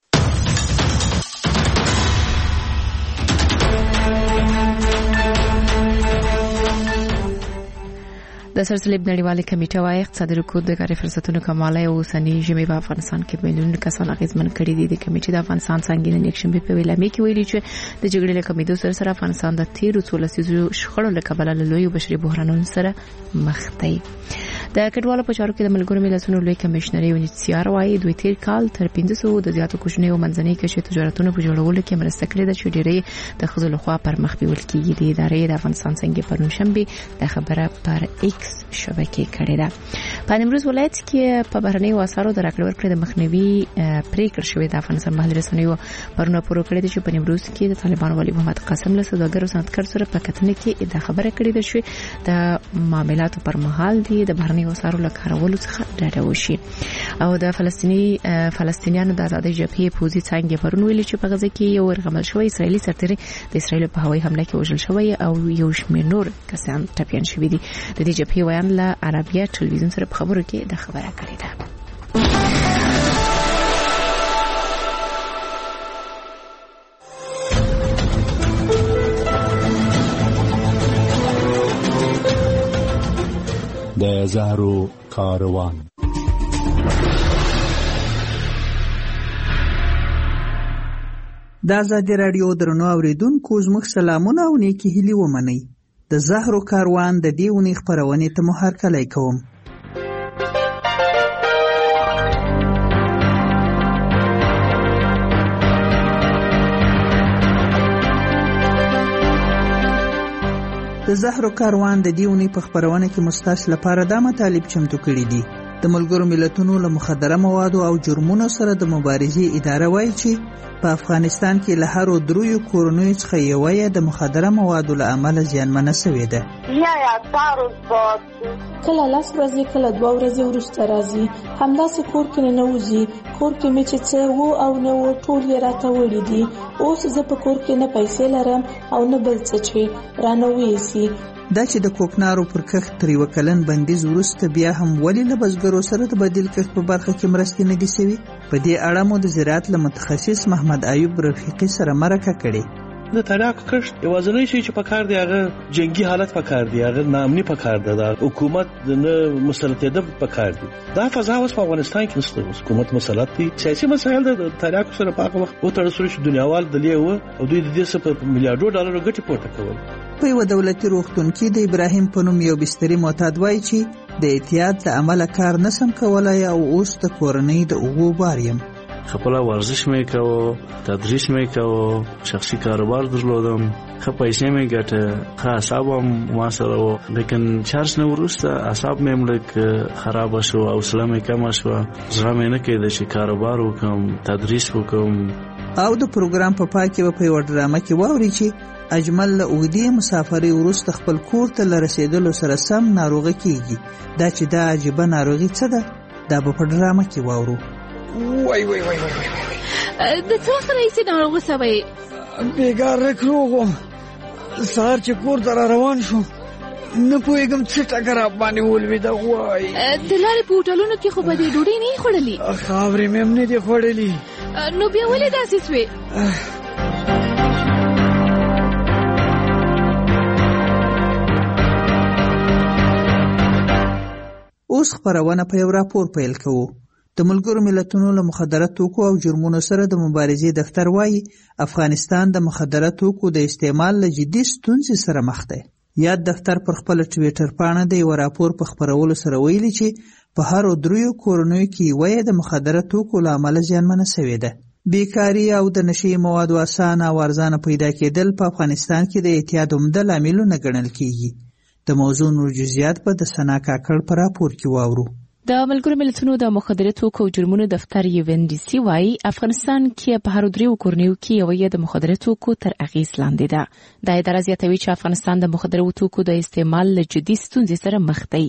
د سرسلیب نړیوالې کمیټه وايي اقتصادي رکود د کاري فرصتونو کموالی او اوسنۍ ژمي په افغانستان کې میلیونونه کسان اغېزمن کړي دي. د کمیټې د افغانستان څنګه نن یکشنبه په ویلامې کې ویلي چې د جګړې له کمیدو سره سره افغانستان د تیرو څو لسیزو شخړو له کبله له لویو بشري بحرانونو سره مخ دی. د کډوالو په چارو کې د ملګرو ملتونو لوی کمشنر یونیسیار وايي دوی تیر کال تر پنځه سوه د زیاتو کوچنیو او منځنۍ کچې تجارتونو په جوړولو کې مرسته کړې ده چې ډېری د ښځو لخوا پر مخ بیول کېږي. د ادارې د افغانستان څنګه پرون شنبه د خبره پر ایکس شبکې کړې ده. په نیمروز ولایت کې په بهرنیو اسعارو د راکړې ورکړې د مخنیوي پریکړه شوې. د افغانستان محلي رسنیو پرونه پورو کړې ده چې په نیمروز کې د طالبانو والی محمد قاسم له سوداګرو صنعتکارو سره په کتنه کې دا خبره کړې ده چې د معاملاتو پر مهال دي د بهرنیو اسعارو له کارولو څخه ډډه وشي. او د فلسطینی فلسطینیانو د آزادۍ جبهې پوځي څنګه پرون ویلي چې په غزه کې یو ورغمل شوی اسرایلی سرتیری د اسرایل په هوایي حمله کې وژل شوی او یو شمېر نور کسان ټپیان شوي دي. د دې جبهې ویان له عربیه ټلویزیون سره په خبرو کې د خبره کړې ده. د زهرو کاروان. د آزادي رادیو درنو اوریدونکو زموږ سلامونه او نیکی هیلې ومنئ. د زهرو کاروان د دې اونۍ خپرونې ته مو هرکلی کوم. د زهرو کاروان د دې اونۍ په خپرونه کې مستاس لپاره دا مطالب چمتو کړي دي. د ملګرو ملتونو له مخدره موادو او جرمونو سره د مبارزې اداره وایي چې په افغانستان کې له هرو دریو کورنیو څخه یوه یې د مخدره موادو له امله زیانمنه سوې ده. کله لاس ورځي کله دوه ورځې وروسته راځي، همداسې کور کې نه وځي. کور کې مې چې څه وو او نه وو ټول یې راته وړي دي. اوس زه په کور کې نه پیسې لرم او نه بل څه چې رانه ویسي. دا چې د کوکنارو پر کښت تر یوه کلن بندیز وروسته بیا هم ولې له بزګرو سره د بدیل کښت په برخه کې مرستې نه دي سوي؟ په دې اړه مو د زراعت له متخصص محمد ایوب رفیقي سره مرکه کړې. د تریاکو کښت یوازینی شی چې پکار دی هغه جنگي حالت پکار دی، هغه ناامني پکار دی، د حکومت نه مسلطیت پکار دی. دا فضا اوس په افغانستان کې نشته. حکومت مسلط دی، سیاسي مسایل د تریاکو سره په هغه وخت او تر څو چې دنیاوال دلې و او دوی د دې څخه په میلیارډو ډالرو ګټه پورته کول. په یو دولتي روغتون کې د ابراهیم په نوم یو بستري معتاد وایي چې د احتیاط له امله کار نسم کولای او اوس د کورنۍ د اوغو بار یم. خپل ورزش مې کوو، تدریس مې کوو، شخصي کاروبار درلودم، ښه پیسې مې ګټه، ښه اعصاب هم ما سره وو، لیکن چارج نه وروسته اعصاب مې لږ خراب شو، حوصله مې کمه شوه، زړه مې نه کېده چې کاروبار وکړم، تدریس وکړم. او د پروګرام په پای کې به په یوه ډرامه کې واوري چې اجمل له اوږدې مسافرۍ وروسته خپل کور ته له رسېدلو سره سم ناروغه کېږي. دا چې دا عجیبه ناروغي څه ده، دا به په ډرامه کې واورو. وای وای وای وای د څه سره یې ناروغه سوی؟ بیګار رکروغ وم. سهار چې کور ته را روان شو نه پوهېږم څه ټکر باندې ولوېده. وای د لارې په هوټلونو کې خو به دې ډوډۍ نه یې خوړلې؟ خاورې مې هم نه دي خوړلې. نو بیا ولې داسې سوې؟ اوس خپرونه په یو راپور پیل کوو. د ملګرو ملتونو له مخدره توکو او جرمونو سره د مبارزې دفتر وایي افغانستان د مخدره توکو د استعمال له جدي ستونزې سره مخ دی. یاد دفتر پر خپل ټویټر پاڼه د یو راپور په خپرولو سره ویلي چې په هرو دریو کورنیو کې یوه یې د مخدره توکو له امله زیانمنه سوې ده. بیکاري او د نشي موادو اسانه او ارزانه پیدا کېدل په افغانستان کې د اعتیاد عمده لاملونه ګڼل کېږي. د موضوع نور جزئیات په د سنا کاکړ په راپور کې واورو. د ملګرو ملتونو د مخدره توکو او جرمونو دفتر یو ان ډي سي وايي افغانستان کې په هر دریو کورنیو کې یو یې د مخدره توکو تر اغیز لاندې ده. د اداره زیاتوي چې افغانستان د مخدره توکو د استعمال له جدي ستونزې سره مخ دی.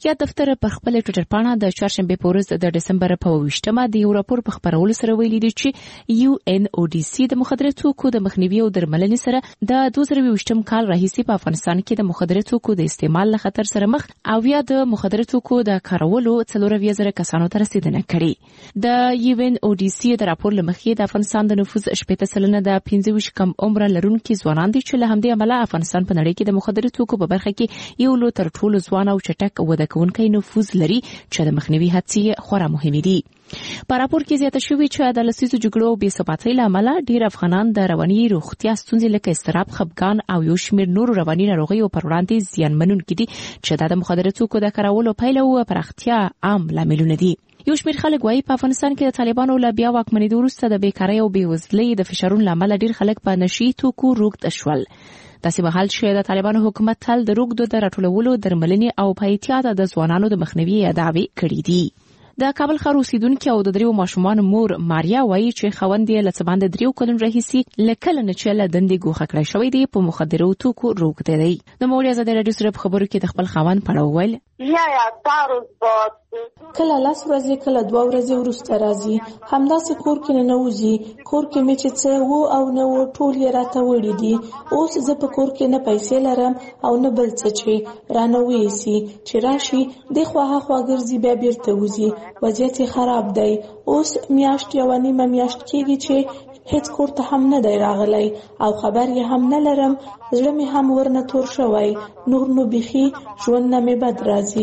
یا دفتر په خپل ټویټر پاڼه د چهارشنبه په ورځ د دسمبر په اوویشتمه د یو راپور په خبرولو سره ویلي دی چې یو ان او ډي سي د مخدره توکو د مخنیوي او درملنې سره د دوه زره اوویشتم کال راهیسې په افغانستان کې د مخدره توکو د استعمال له خطر سره مخ او یا د مخدره توکو د کارولو څلور اویا زره کسانو ته رسیدنه کړې. د یو ان او ډي سي د راپور له مخې د افغانستان د نفوس شپږ سلنه د پنځه ویشت کم عمر لرونکي ځوانان دي چې له همدې امله افغانستان په نړۍ کې د مخدره توکو په برخه کې یو لوی تر ټولو ځوان او چټک وده کوونکی نفوذ لري چې د مخنیوي هڅې خورا مهمې دي. په راپور کې زیاته شوې چې د لسیزو جګړو او بې ثباتۍ له امله ډېر افغانان د رواني روغتیا ستونزې لکه اضطراب، خپګان او یو شمېر نورو رواني ناروغیو پر وړاندې زیانمنونکي دي چې دا د مخدره توکو د کارولو پایله او پراختیا عام لاملونه دي. یو شمېر خلک وایي په افغانستان کې د طالبانو له بیا واکمنېدو وروسته د بیکارۍ او بېوزلۍ د فشارونو له امله ډېر خلک په نشي توکو روږد شول. داسې مهال چې د طالبانو حکومت تل د روږدو د راټولولو، درملنې او په احتیاط د ځوانانو د مخنیوي ادعاوې کړې دي. د کابل ښار اوسیدونکي او د دریو ماشومانو مور ماریا وایي چې خاوند یې له څه باندې دریو کلونو راهیسې له کله نه چې له دندې ګوښه کړی شوی دی په مخدرو توکو روږدی دی. د نوموړي ازادي راډیو سره په خبرو کې د خپل خاوند په اړه وویل کله لاس ورځې کله دوه ورځې وروسته راځي، همداسې کور کې نه نوځي. کور کې مې چې څه وو او نه وو ټول یې راته وړي دي. اوس زه په کور کې نه پیسې لرم او نه بل څه چې رانه ویسي چې راشي د خوا هخوا ګرځي بیا بیرته وځي. وضعیت خراب دی. اوس میاشت یو نیمه میاشت کېږي چې هیڅ کور ته هم نه دی راغلی او خبر یې هم نه لرم. زړه مې هم ورنه تور شوی. نور نو بیخي ژوند نه مې بد راځي.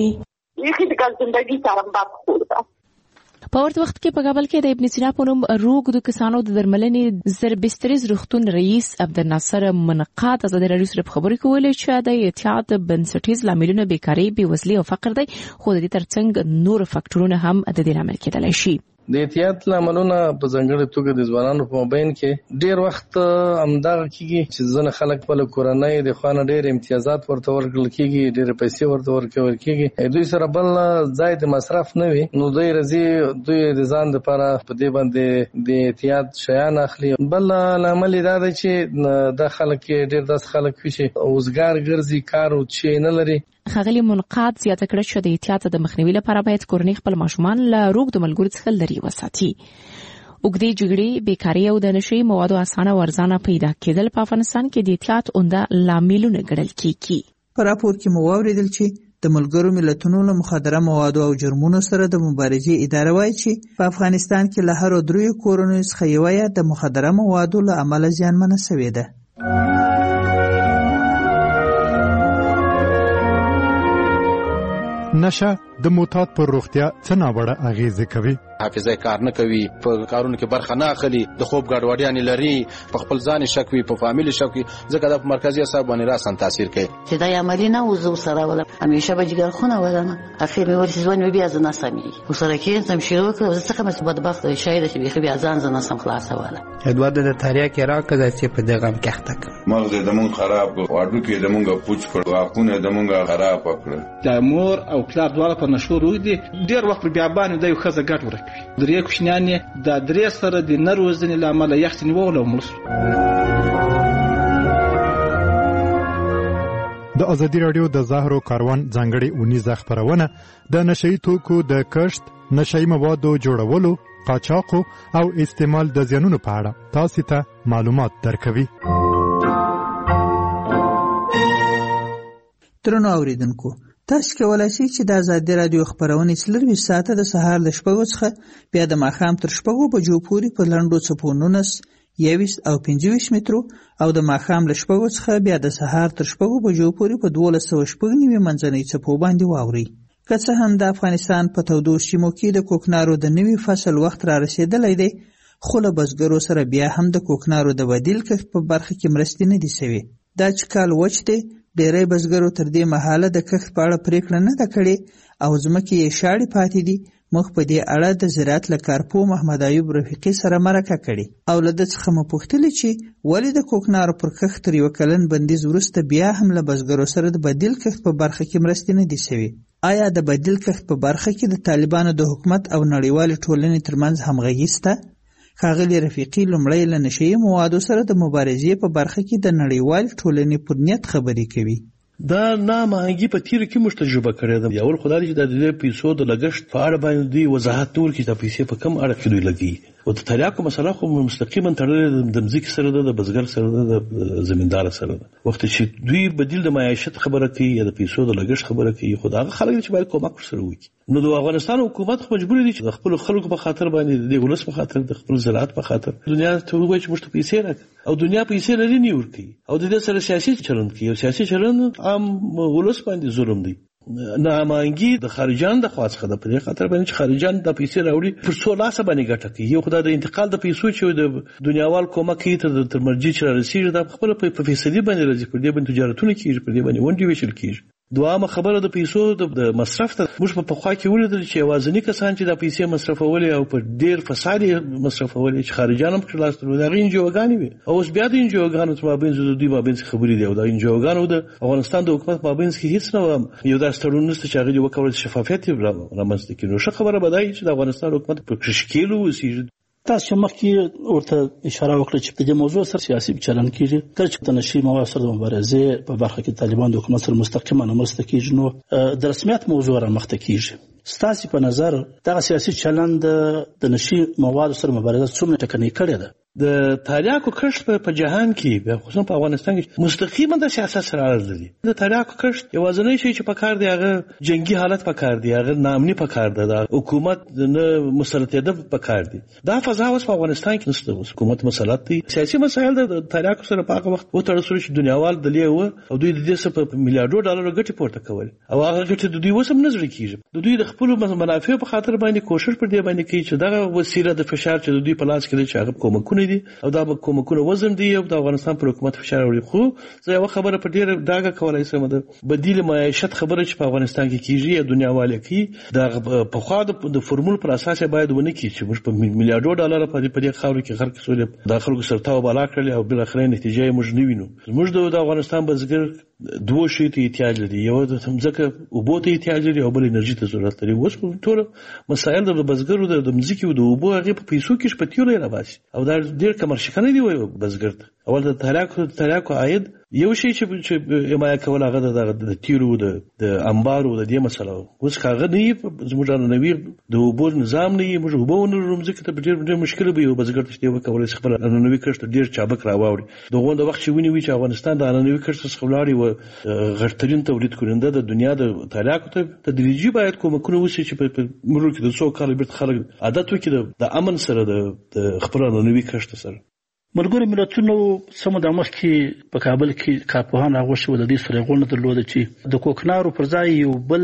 په ورته وخت کې په کابل کې د ابن سینا په نوم روږدو کسانو د درملنې زربستریز روغتون رئیس عبدالناصر منقاد ازادي راډیو سره په خبرو کې ویلي چې د احتیاط بنسټیز لاملونه بیکارۍ، بېوزلۍ او فقر دی، خو د دې ترڅنګ نور فاکټورونه هم د دې لامل کېدلی شي. د احتیاط لاملونه په ځانګړې توګه د ځوانانو په مابین کې ډیر وخت همدغه کېږي چې ځینې خلک خپله کورنۍ د خوا نه ډېر امتیازات ورته ورکړل کېږي، ډېرې پیسې ورته ورکول کېږي، دوی سره بل ځای د مصرف نه وي، نو دوی راځي دوی د ځان دپاره په دې باندې د احتیاط شیان اخلي. بل لامل یې دا دی چې دا خلک ډېر داسې خلک وي چې اوزګار ګرځي، کار او چې نه لري. ښاغلي منقاد زیاته کړه چې د احتیاط د مخنیوي لپاره باید کورنۍ خپل ماشومان له روږدو ملګرو څخه لرې وساتي. اوږدې جګړې، بیکاري او د نشهیي موادو اسانه او ارزانه پیدا کېدل په افغانستان کې د احتیاط عمده لاملونه ګڼل کېږي. په راپور کې مو واورېدل چې د ملګرو ملتونو له مخدره موادو او جرمونو سره د مبارزې اداره وایي چې په افغانستان کې له هرو دریو کورنیو څخه یوه یې د مخدره موادو له امله زیانمنه شوې ده. نشه د معتاد پر روغتیا څه ناوړه اغیزه کوي؟ حافظه کار نه کوي، په کارونو کې برخه نه اخلي، د خوب ګډوډیانې لري، په خپل ځان شک وي، په فامیل شک وي، ځکه دا په مرکزي اعصاب باندې راسن تاثیر کوي. چې دا عملی نه وزو سره ولا همیشه به جګر خونه ولنه اخر مې ورسې ځوان مې بیا ځنه سمي وسره کې سم شروع کړ. زه څنګه مې بدبخت شاید چې بیا بیا ځان ځنه سم خلاص ولا ادوار د تاریخ کې راکړه چې په دغه کې تک مغز د مون خراب واډو کې د مونږه پوچ کړ، واخونه د مونږه خراب کړ. د مور او پلار دواړه په نشو روي دي. ډیر وخت بیا باندې د یو خزه ګټ ورکوي. درې کوشنیان د درې سره د نروزنې لامل یخت نیول او ملس. د ازادي راډیو د زهرو کاروان ځانګړي اونیزه خبرونه د نشهیي توکو د کښت، نشهیي موادو جوړولو، قاچاقو او استعمال د زیانونو په اړه تاسو ته معلومات درکوي. درنو اوریدونکو، تاسو کولای شئ چې د ازادي راډیو خبرونه څلرویشت ساعته د سهار له شپږو څخه بیا د ماښام تر شپږو بجو پورې په لنډو څپو نولس، یوویشت او پنځه ویشت مترو او د ماښام له شپږو څخه بیا د سهار تر شپږو بجو پورې په دولس سوه شپږ نوي منځنۍ څپو باندې واورئ. که څه هم د افغانستان په تودو سیمو کې د کوکنارو د نوي فصل وخت را رسېدلی دی، خو له بزګرو سره بیا هم د کوکنارو د بدیل کښت په برخه کې مرستې نه دي شوې. دا چې کال وچ دی، ډېری بزګرو تر دې مهاله د کښت په اړه پریکړه نه ده کړې او ځمکې یې شاړې پاتې دي. موږ په دې اړه د زراعت له کارپوه محمد ایوب رفیقي سره مرکه کړې او له ده څخه مو پوښتلې چې ولې د کوکنارو پر کښت تر یوه کلن بندیز وروسته بیا هم له بزګرو سره د بدیل کښت په برخه کې مرستې نه دي شوې. آیا د بدیل کښت په برخه کې د طالبانو د حکومت او نړیوالې ټولنې ترمنځ همغږي شته؟ ښاغلي رفیقي لومړی له نشهیي موادو سره د مبارزې په برخه کې د نړیوالې ټولنې پر نیت خبرې کوي. دا نامهنګي په تیر کې موږ تجربه کړې ده. یو خدای چې د پیسو د لګښت په اړه باندې وضاحت ورکړي چې د پیسې په کم اړه کې دوی لګي. او د تریاکو مسله خو مستقیما تړلې د مځکې سره ده، د بزګر سره ده، د زمیندار سره ده. وخت چې دوی بدیل د معیشت خبره کوي یا د پیسو د لګښت خبره کوي، خو دا خلک چې باید کومک سره وکړي. نو د افغانستان حکومت خو مجبور دي چې د خپل خلکو په خاطر باندې د ولس په خاطر د خپل زراعت په خاطر دنیا ته وایي چې موږ ته پیسې راکړي، او دنیا پیسې لري نه ورکړي، او د دې سره سیاسي چلند کوي. او سیاسي چلند عام ولس باندې ظلم دی. نامانګي د خارجان د خواص خده په دې خاطر باندې چې خارجان د پیسې راوړي پر څو لاسه باندې ګټه کوي. یو خدای د انتقال د پیسو چې د دنیاوال کومک کوي ته د ترمرجي چې رسیږي د خپل په فیصدي باندې راځي، پر دې باندې تجارتونه کیږي، پر دې باندې ونډې ویشل کیږي. دوامه خبره د پیسو د مصرف ته موږ په پخوا کې ولیدل چې یوازینی کسان چې د پیسې مصرفولې او په ډیر فساد مصرفولې چې خارجان هم خلاص تر دا انجوګانی وي. او اوس بیا د انجوګانو تر مابین زو دوی مابین خبرې دی، او د انجوګانو د افغانستان د حکومت مابین کې هیڅ نه یو داس تړون نشته چې هغه وکړي شفافیت رامنځته کړي. نو ښه خبره بدایي چې د افغانستان حکومت په تشکیل وسیږي. تاسو مخکې ورته اشاره وکړه چې په دې موضوع سره سیاسي چلن کیږي. کله چې د نشي مواد سره د مبارزې په برخه کې طالبان د حکومت سره مستقیما مرسته کیږي، نو د رسمیت موضوع را مخته کیږي. ستاسو په نظر دغه سیاسي چلن د نشي مواد سره مبارزه څومره ټکنۍ کړې ده؟ د تریاکو کښت په جهان کې خصوصا په افغانستان کې مستقیما د سیاست سره اړه لري. د تریاکو کښت یوازینی شی چې په کار دی هغه جنگي حالت په کار دی، هغه نامني په کار دی، د حکومت نه مسلطیت په کار دی. دا فضا اوس په افغانستان کې نشته. حکومت مسلط دی. سیاسي مسایل د تریاکو سره په هغه وخت وتړل شو چې دنیاوال دلې و او دوی د دې څخه په میلیارډو ډالر ګټه پورته کول، او هغه ګټه د دوی وسم نظر کیږي. د دوی د خپل منافع په خاطر باندې کوشش پر دې باندې کوي چې دغه وسیله د فشار چې د دوی په لاس کې دی چې هغه کومکونه دي او دا کومکونه وزن دی او د افغانستان پر حکومت فشار وړي. خو زه یو خبره په ډیره ډاګه کولای شم، د بدیل معیشت خبره چې په افغانستان کې کیږي یا دنیا والي کوي د په خوا د فرمول پر اساس باید ونه کیږي چې موږ په میلیارډو ډالر په دې خاورو کې خلک سولې د خلکو سره تاو بالا کړل او بل اخرین نتیجه موږ نه وینو. موږ د افغانستان بزګر دوه شی ته احتیاج لري، یو د ځمکه او بوته احتیاج لري او بل انرژي ته ضرورت لري. اوس په ټول مسایل د بزګرو د ځمکې او د اوبو هغه په پیسو کې شپتیول راوځي، او دا ډیر کمرشل دی وای بزګر ته. اول د تریاکو تریاکو عاید یو شی چې حمایه کول هغه د تیرو د د انبارو د دې مسله. اوس هغه نه زموږ نوی د اوبو نظام نه موږ اوبو نه رومځکه ته ډیر ډیر مشکل به یو بزګر ته دی کولای شي خپل نوی کښت ډیر چابک راوړي. دغه د وخت چې ونی وی چې افغانستان د نوی کښت څخه ولاړی و غړترین تولید کننده د دنیا د تریاکو ته تدریجي باید کومکونه وشي چې په مرور کې د څو کال بیرته خلک عادت وکړي د امن سره د خپل نوی کښت سره. ملګرو ملتونو سمو د مخکې په کابل کې کارپوهان راغوښتي و د دې سره غونډه درلوده چې د کوکنارو پر ځای یو بل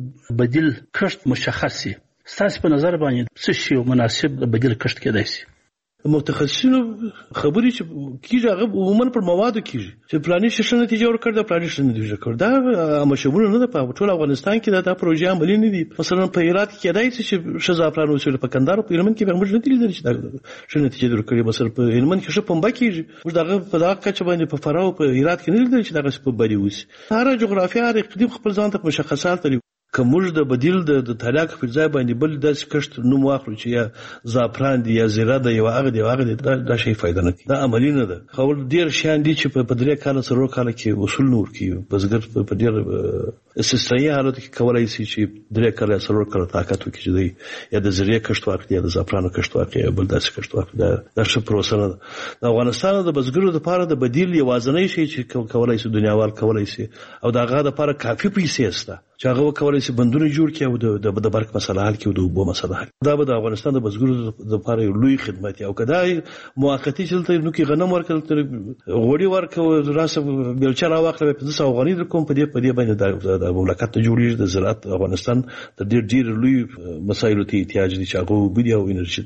بدیل کښت مشخص شي. ستاسو په نظر باندې څه شی مناسب بدیل کښت کېدای شي؟ متخصصینو خبرې چې کیږي هغه عموما پر موادو کیږي چې پلاني شې نتیجه ورکړ دا پلاني شې نتیجه ورکړ دا مشابه نه ده. په ټول افغانستان کې دا پروژه عملي نه دي. مثلا په هرات کې کېدای شي چې شزا پلان وسول په کندهار په هلمند کې به موږ نه دي چې دا شې نتیجه ورکړي. مثلا په هلمند کې ش پمبا کیږي موږ دغه په دغه کچ باندې په فراو په هرات کې نه دي چې دغه په بری وسی. هر جغرافیه هر اقلیم خپل ځان ته مشخصات لري. که موږ د بدیل د تریاکو په ځای باندې بل داسې کښت نوم واخلو چې یا زعفران دی یا زیره دی یا هغه دی هغه دی دا شی فائدہ نه کوي، دا عملی نه ده. خو ډیر شان دي چې په درې کال سره کال کې اصول نور کوي. بزګر په ډیر استثنایی حالت کې کولای شي چې درې کال سره کال طاقت وکړي چې دی یا د زیره کښت واخلي یا د زعفران کښت واخلي یا بل داسې کښت واخلي. دا د څه پروسه نه ده. د افغانستان د بزګرو لپاره د بدیل یوازینی شی چې کولای شي دنیاوال کولای شي او دا هغه لپاره کافي پیسې شته چې هغه کولای شي بندونه جوړ کړي او د د برق مسله حل کړي او د اوبو مسله حل. دا به د افغانستان د بزګرو لپاره یو لوی خدمت او کدای موقتی چلته نو کې غنم ورکړل تر غوړي ورکو راسه بلچا راوخله په پنځه سوه افغانۍ در کوم په دې په دې باندې د مملکت ته جوړیږي. د زراعت افغانستان د ډیر ډیر لوی مسایلو ته احتیاج دي چې هغه بودی او انرژي.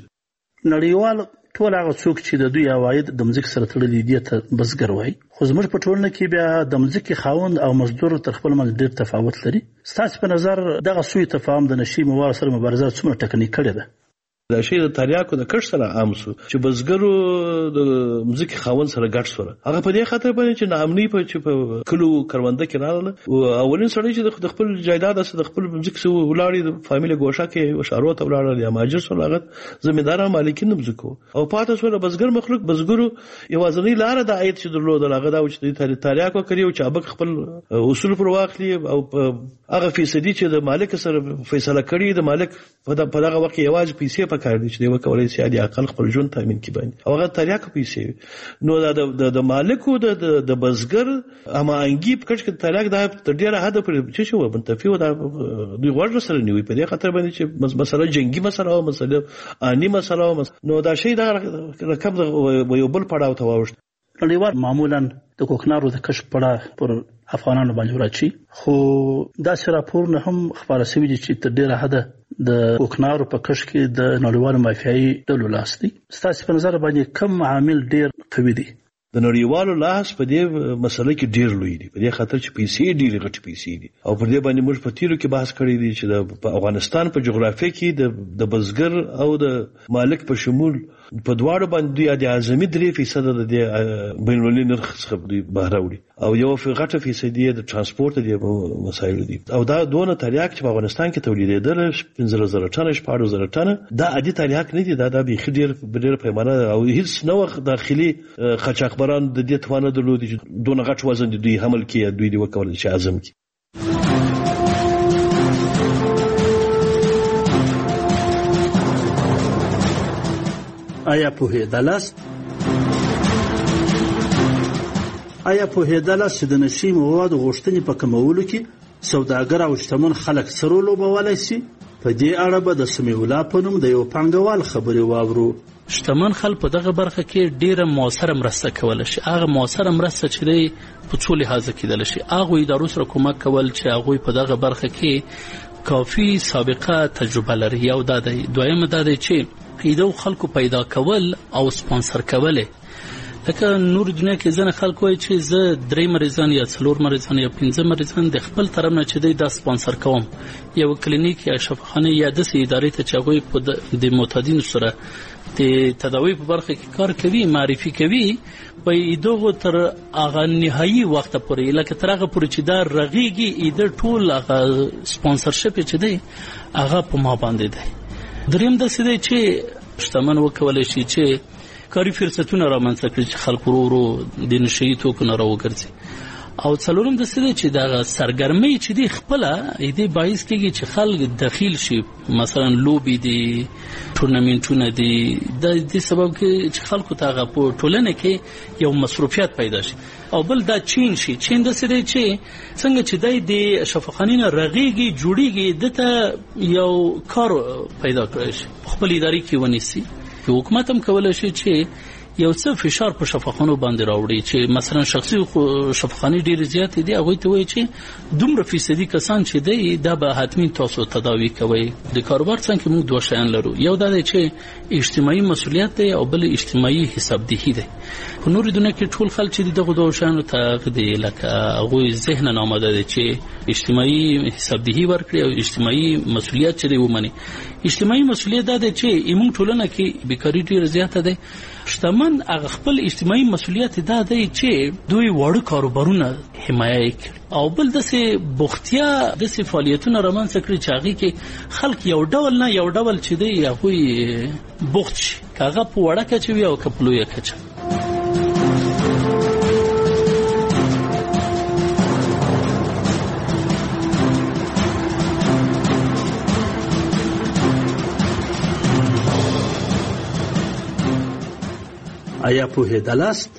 نړیوال ټول هغه څوک چې د دوی عواید د مځکې سره تړلي دي ته بزګر وایي، خو زموږ په ټولنه کې بیا د مځکې خاوند او مزدور تر خپل منځ ډېر تفاوت لري. ستاسو په نظر دغه سوی تفاهم د نشي موادو سره مبارزه څومره ټکنۍ کړې ده؟ دا شی د تریاکو د کښ سره عام سو چې بزګرو د مځکې خاوند سره ګډ سره هغه په دې خاطر باندې چې نامني په چې په کلو کرونده کې راغله او اولین سړی چې د خپل جایداد سره د خپل مځکې سره ولاړی د فامیل ګوښه کې وشارو ته ولاړل یا ماجر سره هغه زمیندار مالکین مځکو او پاتې سره بزګر مخلوق بزګرو یوازنی لار د عاید چې درلود هغه دا چې د تریاکو کړی او چې ابک خپل اصول پر واخلي او هغه فیصدي چې د مالک سره فیصله کړي د مالک په دغه وخت یوازې پیسې پکار دي چې دی وکولای شي د اقل خپل ژوند تامین کړي باندې او هغه تریاکو پیسې نو دا د مالکو د د بزګر اما انګي په کښ کې تریاک د ډیره حد پر چې شو منتفي و دا دوی ورته سره نیوي په دې خاطر باندې چې مثلا جنگي مسله او مسله اني مسله نو دا شی دا رقم یو بل پړاو ته واوښت. نړیوال معمولا د کوکنارو د کشف پړه پر افغانانو باندې راچی خو دا سره راپور نه هم خبره شوی چې تر ډیره حد د کوکنارو په کشف کې د نړیوال مافیایي ډلو لاس دی. ستاسو په نظر باندې کوم عامل ډیر قوي دی؟ د نړیوالو لاس په دې مسله کې ډیر لوی دی په دې خاطر چې پیسې ډیر غټ پیسې دي او پر دې باندې موږ په تیرو کې بحث کړی دی چې د افغانستان په جغرافیه کې د بزګر او د مالک په شمول په دواړو باندې د اعظمي درې فیصد د بین المللي نرخ څخه دوی بهر وړي او یو غټه فیصدي د ترانسپورت دی مسایل دي او دا دونه تریاک چې په افغانستان کې تولیدېدل پنځه زره ټنه شپږ زره ټنه دا عادي تریاک نه دي دا د بيخ ډیر ډیر پیمانه او هیڅ نو داخلي قاچاقبران د دې توانه درلودي چې دونه غټ وزن دوی حمل کړي دوی دی وکول چې اعظم کی. آیا پوهېدلاست آیا پوهېدلاست چې د نشي موادو غوښتنې په کمولو کې سوداګر او شتمن خلک څه رول لوبولی شي؟ په دې اړه به د سمیع الله په نوم د یو پانګوال خبرې واورو. شتمن خلک په دغه برخه کې ډیره موثره مرسته کولی شي. هغه موثره مرسته چې دی په څو لحاظه کېدلی شي. هغوی ادارو سره کومک کول چې هغوی په دغه برخه کې کافي سابقه تجربه لري. یو دا دی. دویم دا دی چې ایدو خلکو پیدا کول او سپانسر کول. لکه نور دنیا کې ځنه خلک وایي چې زه درې مریضان یا څلور مریضان یا پنځه مریضان د خپل طرف نه چې دی دا سپانسر کوم یو کلینیک یا شفاخانه یا داسې ادارې ته چې هغوی په د معتادینو سره د تداوی په برخه کې کار کوي معرفي کوي په دغه تر هغه نهایي وخت پورې لکه تر هغه پورې چې دا رغیږي ایده ټول هغه سپانسرشپ چې دی هغه په ما باندې دی. دریم داسې دی چې شتمن وکولی شي چې کاري فرصتونه رامنځته کړي چې خلک ورو ورو د نشهیي توکو نه راوګرځي او څلورم داسې دی چې دغه سرګرمۍ چې دی خپله دې باعث کېږي چې خلک دخیل شي مثلا لوبې دي ټورنمنټونه دي د دې سبب کې چې خلکو ته هغه په ټولنه کې یو مصروفیت پیدا شي او بل دا چین شي. چین داسې دی چې څنګه چې دی د شفاخانې نه رغېږي جوړېږي دته یو کار پیدا کړی شي خپل ادارې کې ونیسي. حکومت هم کولی شي چې یو څه فشار په شفاخانو باندې راوړي چې مثلا شخصي شفاخانې ډېرې زیاتې دي هغوی ته وایي چې دومره فیصدي کسان چې دی دا به حتمي تاسو تداوي کوئ. د کاروبار څنګ کې موږ دوه شیان لرو. یو دا دی چې اجتماعي مسؤلیت دی او بل اجتماعي حسابدهي دی. په نورې دنیا کې ټول خلک چې دغه دوه شیانو ته دی لکه هغوی ذهناً آماده دی چې اجتماعي حسابدهي ورکړي او اجتماعي مسؤلیت چې دی ومني. اجتماعي مسؤلیت دا دی چې زموږ ټولنه کې بیکاري ډېره زیاته ده. شتمن هغه خپل اجتماعي مسؤلیت دا دی چې دوی وړو کاروبارونه حمایه کړي او بل داسې بوختیا داسې فعالیتونه رامنځته کړي چې هغې کې خلک یو ډول نه یو ډول چې دی هغوی بوخت شي که هغه په وړه کچه وي او که په لویه کچه. آیا پوهېدلاست؟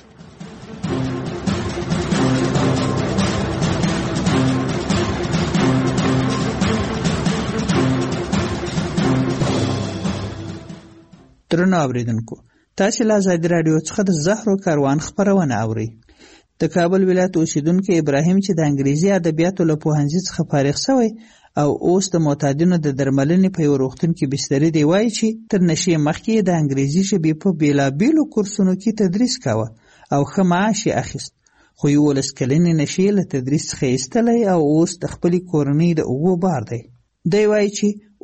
درنو اوریدونکو تاسو له آزادي رادیو څخه د زهرو کاروان خبرونه اورئ. د کابل ولایت اوسیدونکو ابراهیم چې د انګریزي ادبیاتو له پوهنځي څخه فارغ شوی او اوس د معتادینو د درملنې په یو روغتون کې بستري دی وایي چې تر نشې مخکې د انګریزي ژبې په بیلابیلو کورسونو کې تدریس کاوه او ښه معاش یې اخیست خو یولس کلنې نشې له تدریس څخه ایستلی او اوس د خپلې کورنۍ د اوبو بار دی. دی وایي چې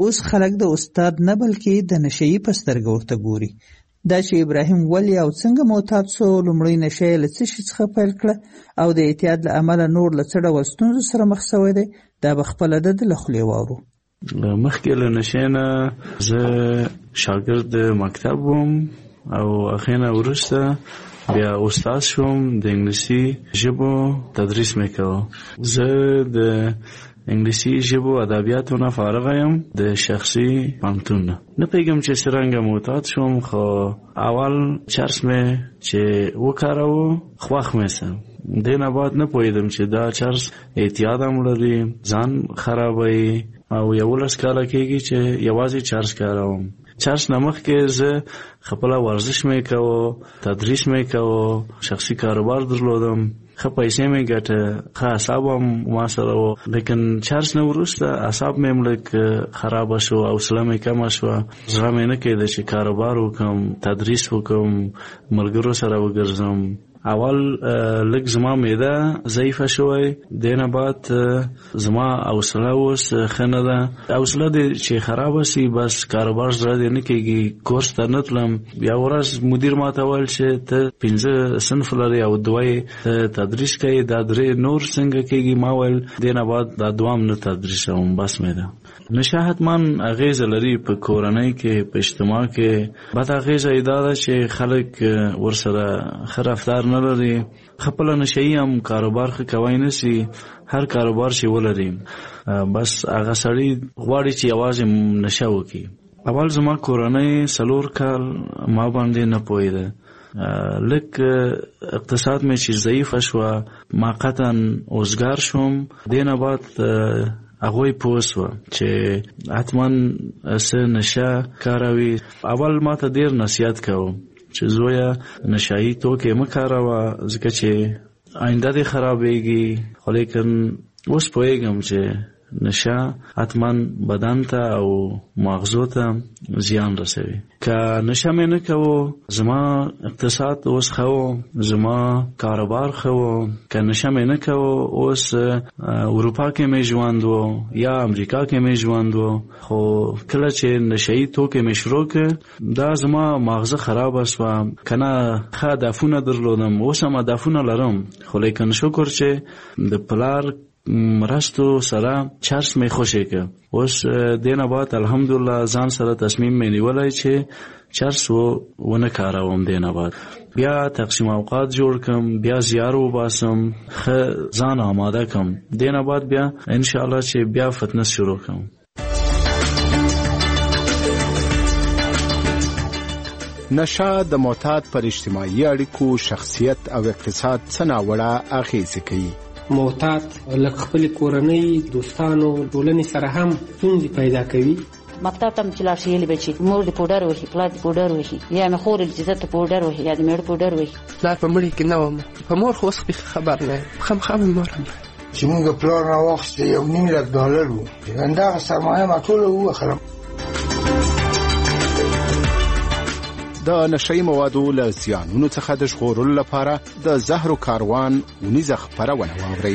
اوس خلک د استاد نه بلکې د نشهیي په سترګه ورته ګوري. دا چې ابراهیم ولې او څنګه معتاد سو، لومړی نشه یې له څه شي څخه پیل کړه او د اعتیاد له امله نور له څه ډول ستونزو سره مخ سوی دی، دا به خپله د ده له خولې واورو. مخکې له نشې نه زه شاګرد مکتب وم او هغې نه وروسته بیا استاد شوم، د انګلیسي ژبو تدریس مې کوه. زه د انګلیسي ژبو ادبیاتو نه فارغ یم د شخصي پوهنتون نه. نه پوهېږم چې څرنګه معتاد شوم، خو اول چرس مې چې وکاروه خوښ مې سه. دې نه بعد نه پوهېدم چې دا چرس اعتیاد هم لري، ځان خرابوي او یولس کاله کېږي چې یوازې چرس کاروم. چرس نه مخکې زه خپله ورزش مې کوه، تدریس مې کوه، شخصي کاروبار درلودم، ښه پیسې مې ګټه، ښه اعصاب هم ما سره و. لیکن چرس نه وروسته اعصاب مې هم لږ خرابه شو، حوصله مې کمه شوه، زړه مې نه کېده چې کاروبار وکړم، تدریس وکړم، ملګرو سره وګرځم. اول لږ زما معده ضعیفه شوی، دې نه بعد زما حوصله اوس ښه نه ده. حوصله دې چې خرابه سي بس کاروبار زړه دې نه کېږي. کورس ته نه تلم. بیا ورځ مدیر ما ته ویل چې ته پنځه صنف لرې او دوه یې تدریس کوي، دا درې نور څنګه کېږي؟ ما ویل دې نه بعد دا دوام نه تدریسوم، بس مې ده. نشه حتما اغیزه لري په کورنۍ کې، په اجتماع کې. بد اغیزه یې دا ده چې خلک ورسره ښه رفتار نه لري. خپله نشهیي هم کاروبار ښه کوی نه سي. هر کاروبار چې ولري بس هغه سړی غواړي چې یوازې نشه وکړي. اول زما کورنۍ څلور کال ما باندې نه پوهېده. لږ اقتصاد مې چې ضعیفه شوه، ما قطعا اوزګار شوم. دې نه بعد هغوی پوه سوه چې حتما څه نشه کاروي. اول ما ته ډېر نصیحت کوه چې زویه نشهیي توکې مه کاروه ځکه چې آینده دې خرابېږي. خو لیکن اوس پوهېږم چې نشه حتما بدن ته او مغزو ته زیان رسوي. که نشه مې نه کوو زما اقتصاد اوس ښه و، زما کاروبار ښه و. که نشه مې نه کوو اوس اروپا کې مې ژوند و یا امریکا کې مې ژوند و. خو کله چې نشهیي توکې مې شروع کړ دا زما مغزه خرابه سوه. که نه ښه هدفونه درلودم، اوس هم هدفونه لرم، خو لیکن شکر چې د پلار مرستو سره چرس مې خوشې که. اوس دې نه بعد الحمدلله ځان سره تصمیم مې نیولی چې چرس و ونه کاروم. دې نه بعد بیا تقسیم اوقات جوړ کم، بیا زیار وباسم، ښه ځان آماده کم. دې نه بعد بیا انشاءالله چې بیا فتنس شروع کم. نشه د معتاد پر اجتماعي اړیکو، شخصیت او اقتصاد څه ناوړه اغېزې کوي. معتاد لکه خپل کورنۍ، دوستانو، ټولنې سره هم ستونزې پیدا کوي. مکتب ته چې لاړ شي بچي مور دې پوډر وهي، پلار دې پوډر وهي، یا مې خور دې ته پوډر وهي، یا دې مېړه پوډر وهي. پلار په مړي کې نه وم، په مور خو اوس خبر نه یم، خامخا مې مور هم چې موږ پلار راواخیستی یو نیم لک ډالر و، همدغه سرمایه ما ټوله ووخلم. د نشهیي موادو له زیانونو څخه د ژغورلو لپاره د زهرو کاروان اونیزه خپرونه واورئ.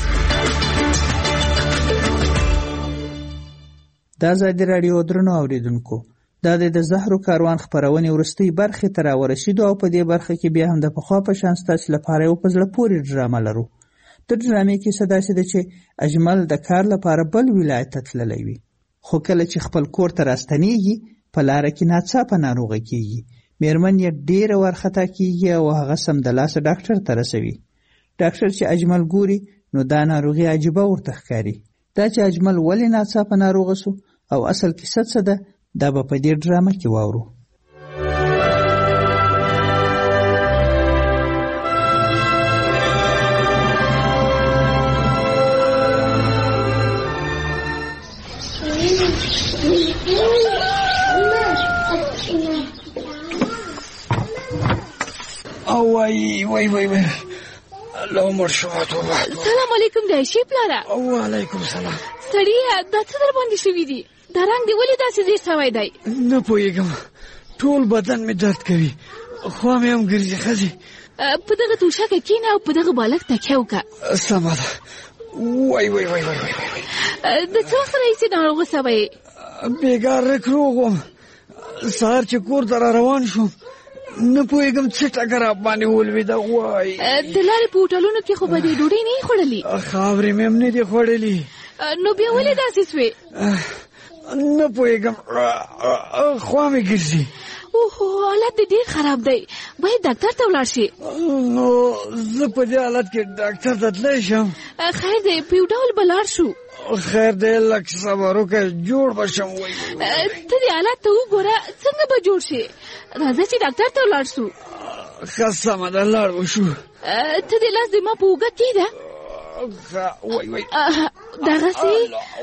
د ازادي راډیو درنو اوریدونکو، دا د زهرو کاروان خپرونې وروستۍ برخې ته راورسېدو او په دې برخه کې بیا هم د پخوا په شان ستاسې لپاره یو په زړه پورې ډرامه لرو. د ډرامې کیسه داسې ده چې اجمل د کار لپاره بل ولایت ته تللی وي، خو کله چې خپل کور ته راستنېږي په لاره کې ناڅاپه ناروغه کېږي. مېرمن یې ډېره وارخطا کېږي او هغه سمدلاسه ډاکټر ته رسوي. ډاکټر چې اجمل ګوري نو دا ناروغي عجیبه ورته ښکاري. دا چې اجمل ولې ناڅاپه ناروغه سو او اصل کیسه څه ده دا به په دې ډرامه کې واورو. او وای وای وای وای الله عمر شو توبه. سلام علیکم دایشي پلاره. او علیکم سلام. سړی دا څه در باندې شوي دي؟ دا رنګ دی ولې داسې ډېر سوی دی؟ نه پوهېږم، ټول بدن مې درد کوي، خوا مې هم ګرځي. ښځې په دغه توشکه کښېنه او په دغه بالښت تکیه وکړه. سمه ده. وای وای وای وای وای د څه وخت راهیسې ناروغه سوی یې؟ بیګار رکروغ وم سهار چې کور ته را روان شوم نه پوهېږم څه ټکه را باندې ولوېده وایي د لارې په هوټلونو کې خو به دې ډوډۍ نه یې خوړلې خاورې مې هم نه دي خوړلې نو بیا ولې داسې سوې نه پوهېږم خوا مې ګرځي اوهو حالت دې ډېر خراب دی باید ډاکټر ته ولاړ شي نو زه په دې حالت کې ډاکټر ته تللی شم خیر دی په یو ډول به لاړ شو خیر دی لږ صبر وکړه جوړ به شم وایي ته دې حالت ته وګوره څنګه به جوړ شي راځه چې ډاکټر ته ولاړ شو ښه سمه ده لاړ به شو ته دې لاس دې ما په اوږه کېږده وای وای دغسې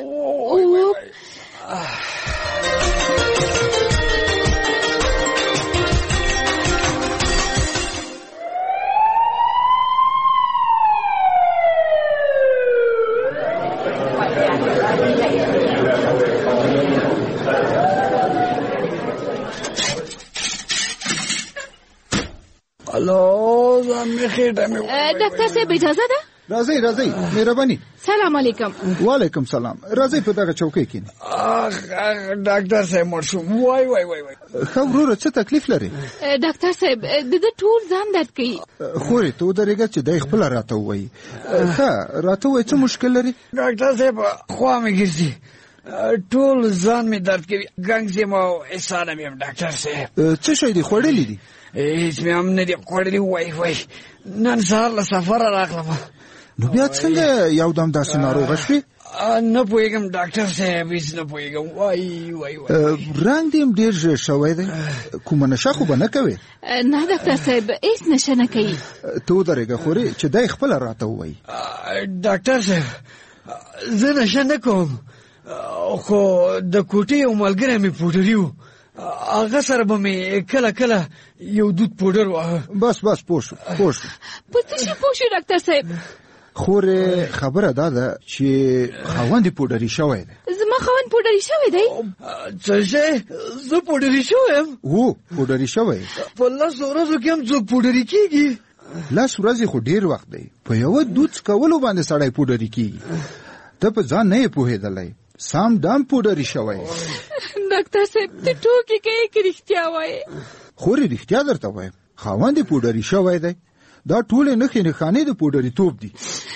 الو ځان مې خېټه مې ډاکټر صاحب اجازه ده راځئ راځئ مهرباني سلام علیکم وعلیکم سلام راځئ په دغه چوکۍ کښېنئ ډاکټر صاحب مړ شوم وای وای وای وای ښه وروره څه تکلیف لري ډاکټر صاحب د ده ټول ځان درد کوي خورې ته ودرېږه چې دی خپله راته ووایي ښه راته ووایي څه مشکل لري ډاکټر صاحب خوا مې ګرځي ټول ځان مې درد کوي ګنګز یم او احسانه مې یم ډاکټر صاحب څه شی دي خوړلي دي هېڅ مې هم نه دي خوړلي وای وای نن سهار له سفره راغلم نو بیا څنګه یو دم داسې ناروغه شوې نه پوهېږم ډاکټر صاحب هېڅ نه پوهېږم وای وای وای رنګ دې هم ډېر ژر شوی دی کومه نشه خو به نه کوې نه ډاکټر صاحب هېڅ نشه نه کوي ته ودرېږه خورې چې دی خپله راته ووایي ډاکټر صاحب زه نشه نه کوم خو د کوټې یو ملګری مې پوډري و هغه سره به مې کله کله یو دود پوډر واهه بس بس پوه شو پوه شو په څه شي پوه شو ډاکټر صاحب خورې خبره دا ده چې خاوند یې پوډري شوی دی زما خاوند پوډري شوی دی څه شی زه پوډري شوی یم هو پوډري شوی په لسو ورځو کې هم څوک پوډري کېږي لس ورځې خو ډېر وخت دی په یوه دود څکولو باندې سړی پوډري کېږي ته په ځان نه یې پوهېدلی سام دام پوډري شوی ډاکټر صاحب ته ټوکې کوې که رښتیا وایې خورې رښتیا درته وایم خاوند یې پوډري شوی دی دا ټولې نښې نښانې د پوډري توب دي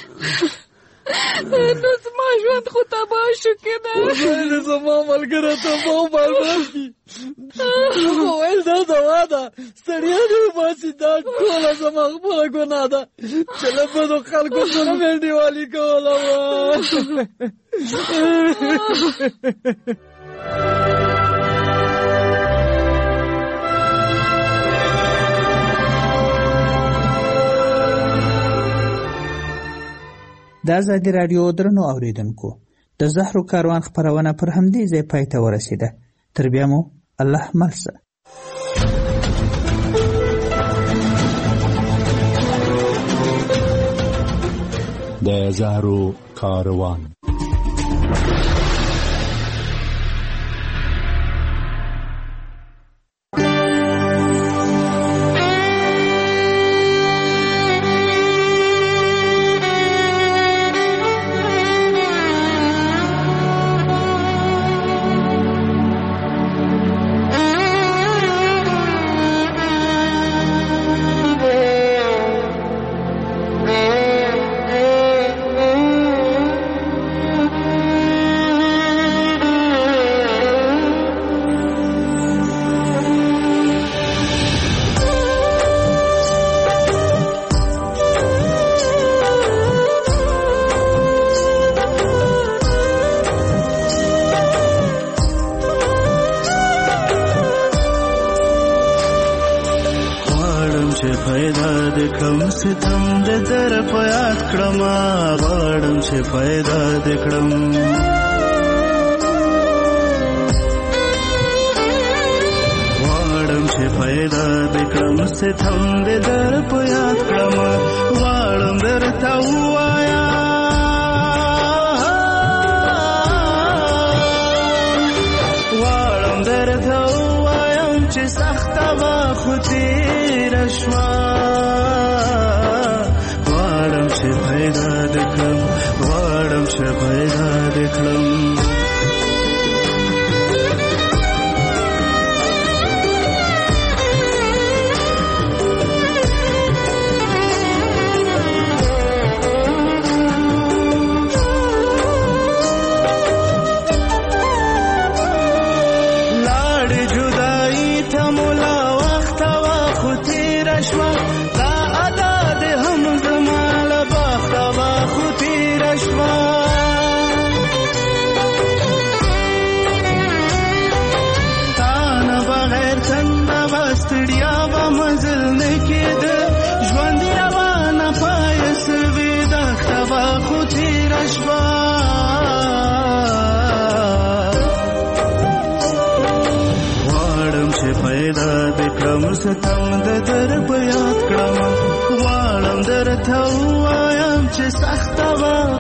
نو زما ژوند خو تباه شو که نه خدای زما ملګری تباه بازار کي خو ویل دا دوا ده ستړیا دې وباسي دا ټوله زما خپله ګناه ده چې له بدو خلکو سره مې انډیوالي کوله وه د ازادي راډیو درنو اوریدونکو د زهرو کاروان خپرونه پر همدې ځای پای ته ورسېده تر بیا مو الله ملسه د زهرو کاروان غواړم چې پیدا دې کړم شوا تانه بغیر څنګه بستړیا به منزل نه کېده ژوند روانه پای سوي دښته به خو تېره شوه غواړم چې پیدا دې کړم ستم د در په یاد کړم غواړم درته ووایم چې سخته وه